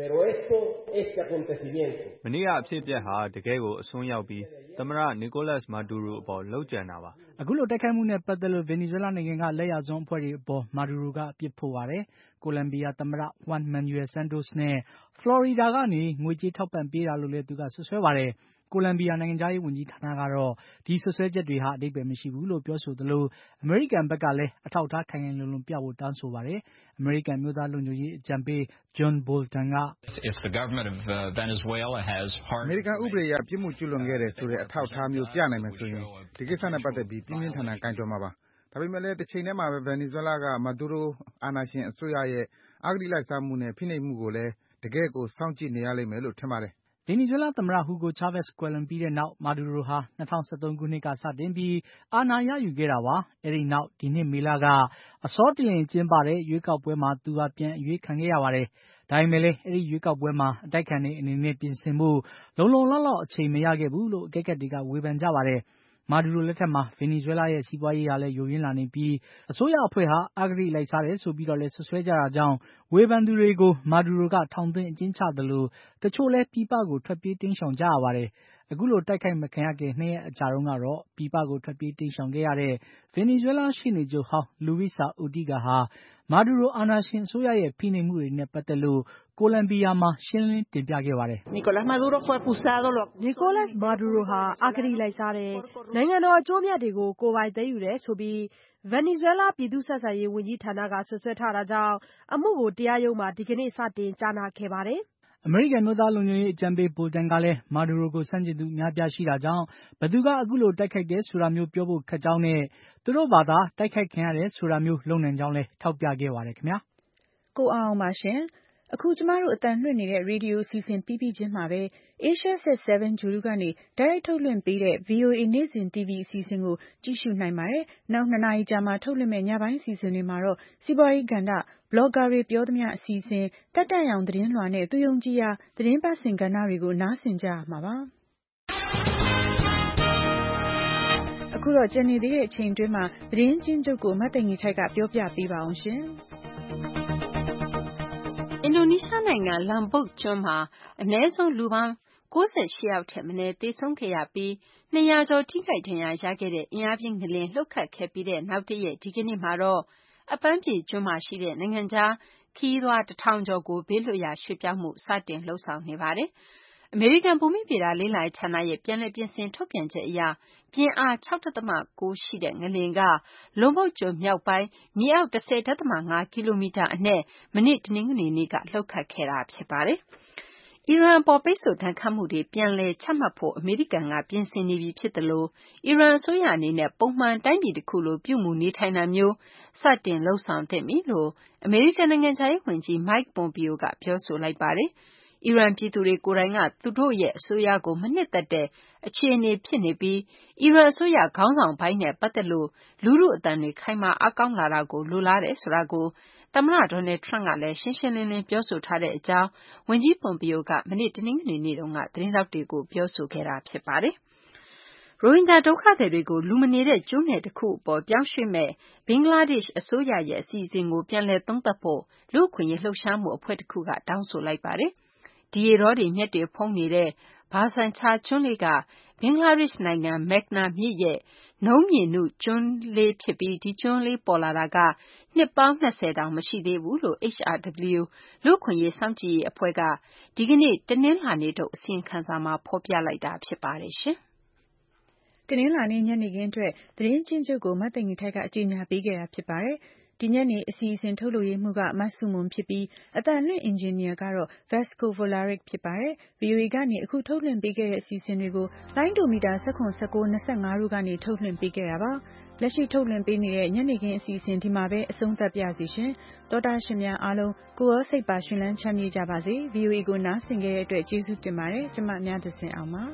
မနေ့ကအဖြစ်အပျက်ဟာတကယ့်ကိုအစွန်းရောက်ပြီးသမ္မတနီကိုလပ်စ်မာဒူရိုအပေါ်လုပ်ကြံတာပါ။အခုလိုတိုက်ခိုက်မှုနဲ့ပတ်သက်လို့ဗင်နီဇွဲလားနိုင်ငံကလက်ယာစွန်းအဖွဲ့တွေအပေါ်မာဒူရိုကအပြစ်ဖို့ပါတယ်။ကိုလံဘီယာသမ္မတ Juan Manuel Santos နဲ့ဖလော်ရီဒါကနေငွေကြေးထောက်ပံ့ပေးတာလို့လည်းသူကဆွဆွဲပါတယ်။ကိုလံဘီယာနိုင်ငံသားရေးဝန်ကြီးဌာနကတော့ဒီဆွဆွဲချက်တွေဟာအဓိပ္ပာယ်မရှိဘူးလို့ပြောဆိုသလိုအမေရိကန်ဘက်ကလည်းအထောက်အထားခိုင်ခိုင်လုံလုံပြဖို့တောင်းဆိုပါတယ်။အမေရိကန်မျိုးသားလုံခြုံရေးအကြံပေး John Bolton က If the government of uh, Venezuela has hard အမေရိကန်ဥပဒေအရပြစ်မှုကျူးလွန်ခဲ့တယ်ဆိုတဲ့အထောက်အထားမျိုးပြနိုင်မယ်ဆိုရင်ဒီကိစ္စနဲ့ပတ်သက်ပြီးပြင်းပြင်းထန်ထန်ကင်တွယ်မှာပါ။ဒါပေမဲ့လည်းတစ်ချိန်တည်းမှာပဲ Venezuela က Maduro အာဏာရှင်အစိုးရရဲ့အဂတိလိုက်စားမှုနဲ့ဖိနှိပ်မှုကိုလည်းတကယ့်ကိုစောင့်ကြည့်နေရလိမ့်မယ်လို့ထင်ပါတယ်။ဗင်နီဇွဲလားသမ္မတ Hugo Chavez ကွယ်လွန်ပြီးတဲ့နောက်မာဒူရိုဟာ၂၀၁၃ခုနှစ်ကစတင်ပြီးအာဏာရယူခဲ့တာပါ။အဲဒီနောက်ဒီနှစ်မေလကအစောတလျင်ကျင်းပတဲ့ရွေးကောက်ပွဲမှာသူဟာပြန်အရွေးခံခဲ့ရပါတယ်။ဒါပေမဲ့လည်းအဲဒီရွေးကောက်ပွဲမှာအတိုက်ခံတွေအနေနဲ့ပြင်ဆင်ဖို့လုံလုံလောက်လောက်အချိန်မရခဲ့ဘူးလို့အကဲခတ်တွေကဝေဖန်ကြပါတယ်။မာဒူရိုလက်ထက်မှာဗင်နီဇွဲလားရဲ့စီးပွားရေးဟာလည်းယိုယွင်းလာနေပြီးအစိုးရအဖွဲ့ဟာအဂတိလိုက်စားတယ်ဆိုပြီးတော့လည်းဆွဆွဲကြတာကြောင့်ဝေဖန်သူတွေကိုမာဒူရိုကထောင်သွင်းအကျဉ်းချသလိုတချို့လည်းပြည်ပကိုထွက်ပြေးတိမ်းရှောင်ကြရပါတယ်။အခုလိုတိုက်ခိုက်မခံရခင်နှစ်ရက်အကြာတုန်းကတော့ပြည်ပကိုထွက်ပြေးတိမ်းရှောင်ခဲ့ရတဲ့ဗင်နီဇွဲလားရှေ့နေချုပ်ဟောင်း Luisa Ortiga ဟာမာဒူရိုအာဏာရှင်အစိုးရရဲ့ဖိနှိပ်မှုတွေနဲ့ပတ်သက်လို့ကိုလံဘီယာမှာရှင်းလင်းတင်ပြခဲ့ပါတယ်။ Nicolás Maduro fue acusado Nicolás Maduro ဟာအဂတိလိုက်စားတယ်နိုင်ငံတော်အကျိုးအမြတ်တွေကိုကိုယ်ပိုင်သိမ်းယူတယ်ဆိုပြီးဗင်နီဇွဲလားပြည်သူ့ဆက်ဆံရေးဝန်ကြီးဌာနကဆွဆွဲထားတာကြောင့်အမှုကိုတရားရုံးမှာဒီကနေ့စတင်ကြားနာခဲ့ပါတယ်။အမေရိကန်မျိုးသားလုံခြုံရေးအကြံပေး Bolton ကလည်းမာဒူရိုကိုဆန့်ကျင်သူအများပြားရှိတာကြောင့်ဘယ်သူကအခုလိုတိုက်ခိုက်တယ်ဆိုတာမျိုးပြောဖို့ခက်ကြောင်းနဲ့သူတို့ဘာသာတိုက်ခိုက်ခံရတယ်ဆိုတာမျိုးလုပ်နိုင်ကြောင်းလည်းထောက်ပြခဲ့ပါတယ်ခင်ဗျာ။ကိုအောင်ပါရှင်။အခုကျမတို့အတန်လွှင့်နေတဲ့ရေဒီယိုအစီအစဉ်ပြီးပြီးချင်းမှာပဲ Asia Set 7 ဂြိုဟ်တုကနေတိုက်ရိုက်ထုတ်လွှင့်ပေးတဲ့ ဗွီအိုအေ နေ့စဉ် တီဗီ အစီအစဉ်ကိုကြည့်ရှုနိုင်ပါတယ်။နောက်နှစ်နာရီကြာမှာထုတ်လွှင့်မယ့်ညပိုင်းအစီအစဉ်တွေမှာတော့စီးပွားရေးကဏ္ဍ၊ဘလော့ဂါတွေပြောသမျှအစီအစဉ်၊တက်တန့်ရောင်သတင်းလွှာနဲ့သူယုံကြည်ရာသတင်းပတ်စဉ်ကဏ္ဍတွေကိုနားဆင်ကြရမှာပါ။အခုတော့ကျန်နေသေးတဲ့အချိန်တွင်းမှာသတင်းကျဉ်းချုပ်ကိုမသိင်္ဂီထိုက်ကပြောပြပေးပါအောင်ရှင်။အင်ဒိုနီးရှားနိုင်ငံလမ်ဘုတ်ကျွန်းမှာအနည်းဆုံးလူပေါင်း၉၈ယောက်ထက်မနည်းသေဆုံးခဲ့ရပြီး၂ရာကျော်ထိခိုက်ဒဏ်ရာရခဲ့တဲ့အင်အားပြင်းငလျင်လှုပ်ခတ်ခဲ့ပြီးတဲ့နောက်တရက်ဒီကနေ့မှာတော့အပန်းဖြေကျွန်းမှာရှိတဲ့နိုင်ငံခြားခရီးသွားတထောင်ကျော်ကိုဘေးလွတ်ရာရွှေ့ပြောင်းမှုစတင်လှုပ်ဆောင်နေပါတယ်။အမေရိကန်ဘူမိဗေဒလေ့လာရေးဌာနရဲ့ပြန်လည်ပြင်ဆင်ထုတ်ပြန်ချက်အရပြင်းအား၆.၉ရှိတဲ့ငလျင်ကလွန်ဘုတ်ကျွန်းမြောက်ပိုင်းမြေအောက်၁၀.၅ကီလိုမီတာအနက်မနေ့တနင်္ဂနွေနေ့ကလှုပ်ခတ်ခဲ့တာဖြစ်ပါတယ်။အီရန်အပေါ်ပိတ်ဆို့ဒဏ်ခတ်မှုတွေပြန်လည်ချမှတ်ဖို့အမေရိကန်ကပြင်ဆင်နေပြီဖြစ်သလိုအီရန်အစိုးရအနေနဲ့ပုံမှန်တိုင်းပြည်တစ်ခုလိုပြုမူနေထိုင်တာမျိုးစတင်လုပ်ဆောင်သင့်ပြီလို့အမေရိကန်နိုင်ငံခြားရေးဝန်ကြီး Mike Pompeo ကပြောဆိုလိုက်ပါတယ်။အီရန်ပြည်သူတွေကိုယ်တိုင်ကသူတို့ရဲ့အစိုးရကိုမနှစ်သက်တဲ့အခြေအနေဖြစ်နေပြီးအီရန်အစိုးရခေါင်းဆောင်ပိုင်းနဲ့ပတ်သက်လို့လူထုအသံတွေခိုင်မာအားကောင်းလာတာကိုလိုလားတယ်ဆိုတာကိုသမ္မတ Donald Trump ကလည်းရှင်းရှင်းလင်းလင်းပြောဆိုထားတဲ့အကြောင်းဝန်ကြီး Pompeo ကမနေ့တနင်္ဂနွေနေ့တုန်းကသတင်းထောက်တွေကိုပြောဆိုခဲ့တာဖြစ်ပါတယ်။ရိုဟင်ဂျာဒုက္ခသည်တွေကိုလူမနေတဲ့ကျွန်းငယ်တခုအပေါ်ပြောင်းရွှေ့မယ့်ဘင်္ဂလားဒေ့ရှ်အစိုးရရဲ့အစီအစဉ်ကိုပြန်လည်သုံးသပ်ဖို့လူ့အခွင့်အရေးလှုပ်ရှားမှုအဖွဲ့တခုကတောင်းဆိုလိုက်ပါတယ်။ဒီရေတောတွေမြက်တွေဖုံးနေတဲ့ဘာဆန်ချာကျွန်းလေးကဘင်္ဂလားဒေ့ရှ်နိုင်ငံမက်နာမြစ်ရဲ့နုံးမြေနုကျွန်းလေးဖြစ်ပြီးဒီကျွန်းလေးပေါ်လာတာကနှစ်ပေါင်း၂၀တောင်မရှိသေးဘူးလို့ H R W လူ့အခွင့်အရေးစောင့်ကြည့်ရေးအဖွဲ့ကဒီကနေ့တနင်္လာနေ့ထုတ်အစီရင်ခံစာမှာဖော်ပြလိုက်တာဖြစ်ပါတယ်ရှင်။တနင်္လာနေ့ညနေခင်းအတွက်သတင်းချင်းချုပ်ကိုမသိင်္ဂီထိုက်ကအကြေညာပေးခဲ့တာဖြစ်ပါတယ်။ဒီညနေအစီအစဉ်ထုတ်လုပ်ရေးမှုကမဆုမွန်ဖြစ်ပြီးအတန်လွင့်အင်ဂျင်နီယာကတော့ Vasco Volaric ဖြစ်ပါတယ်။ V O A ကနေအခုထုတ်လွှင့်ပေးခဲ့တဲ့အစီအစဉ်တွေကိုလိုင်းဒိုမီတာ၁၇ ၁၉ ၂၅တို့ကနေထုတ်လွှင့်ပေးခဲ့တာပါ။လက်ရှိထုတ်လွှင့်ပေးနေတဲ့ညနေခင်းအစီအစဉ်ဒီမှာပဲအဆုံးသတ်ပြစီရှင်။သောတာရှင်များအားလုံးကိုယ်ရောစိတ်ပါရှင်လန်းချမ်းမြေ့ကြပါစေ။ V O A ကိုနားဆင်ခဲ့တဲ့အတွက်ကျေးဇူးတင်ပါတယ်။ကျမများသဇင်အောင်ပါ။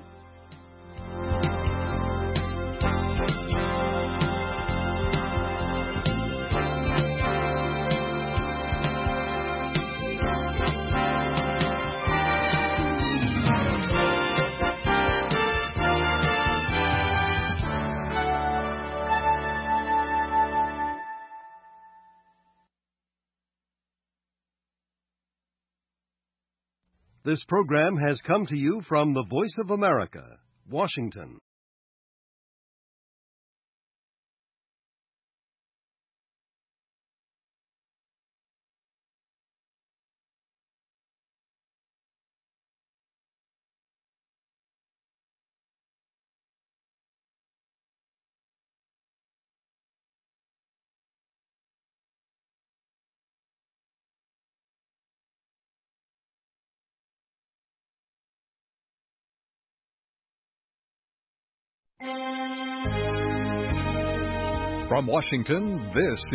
This program has come to you from the Voice of America, Washington. From Washington, this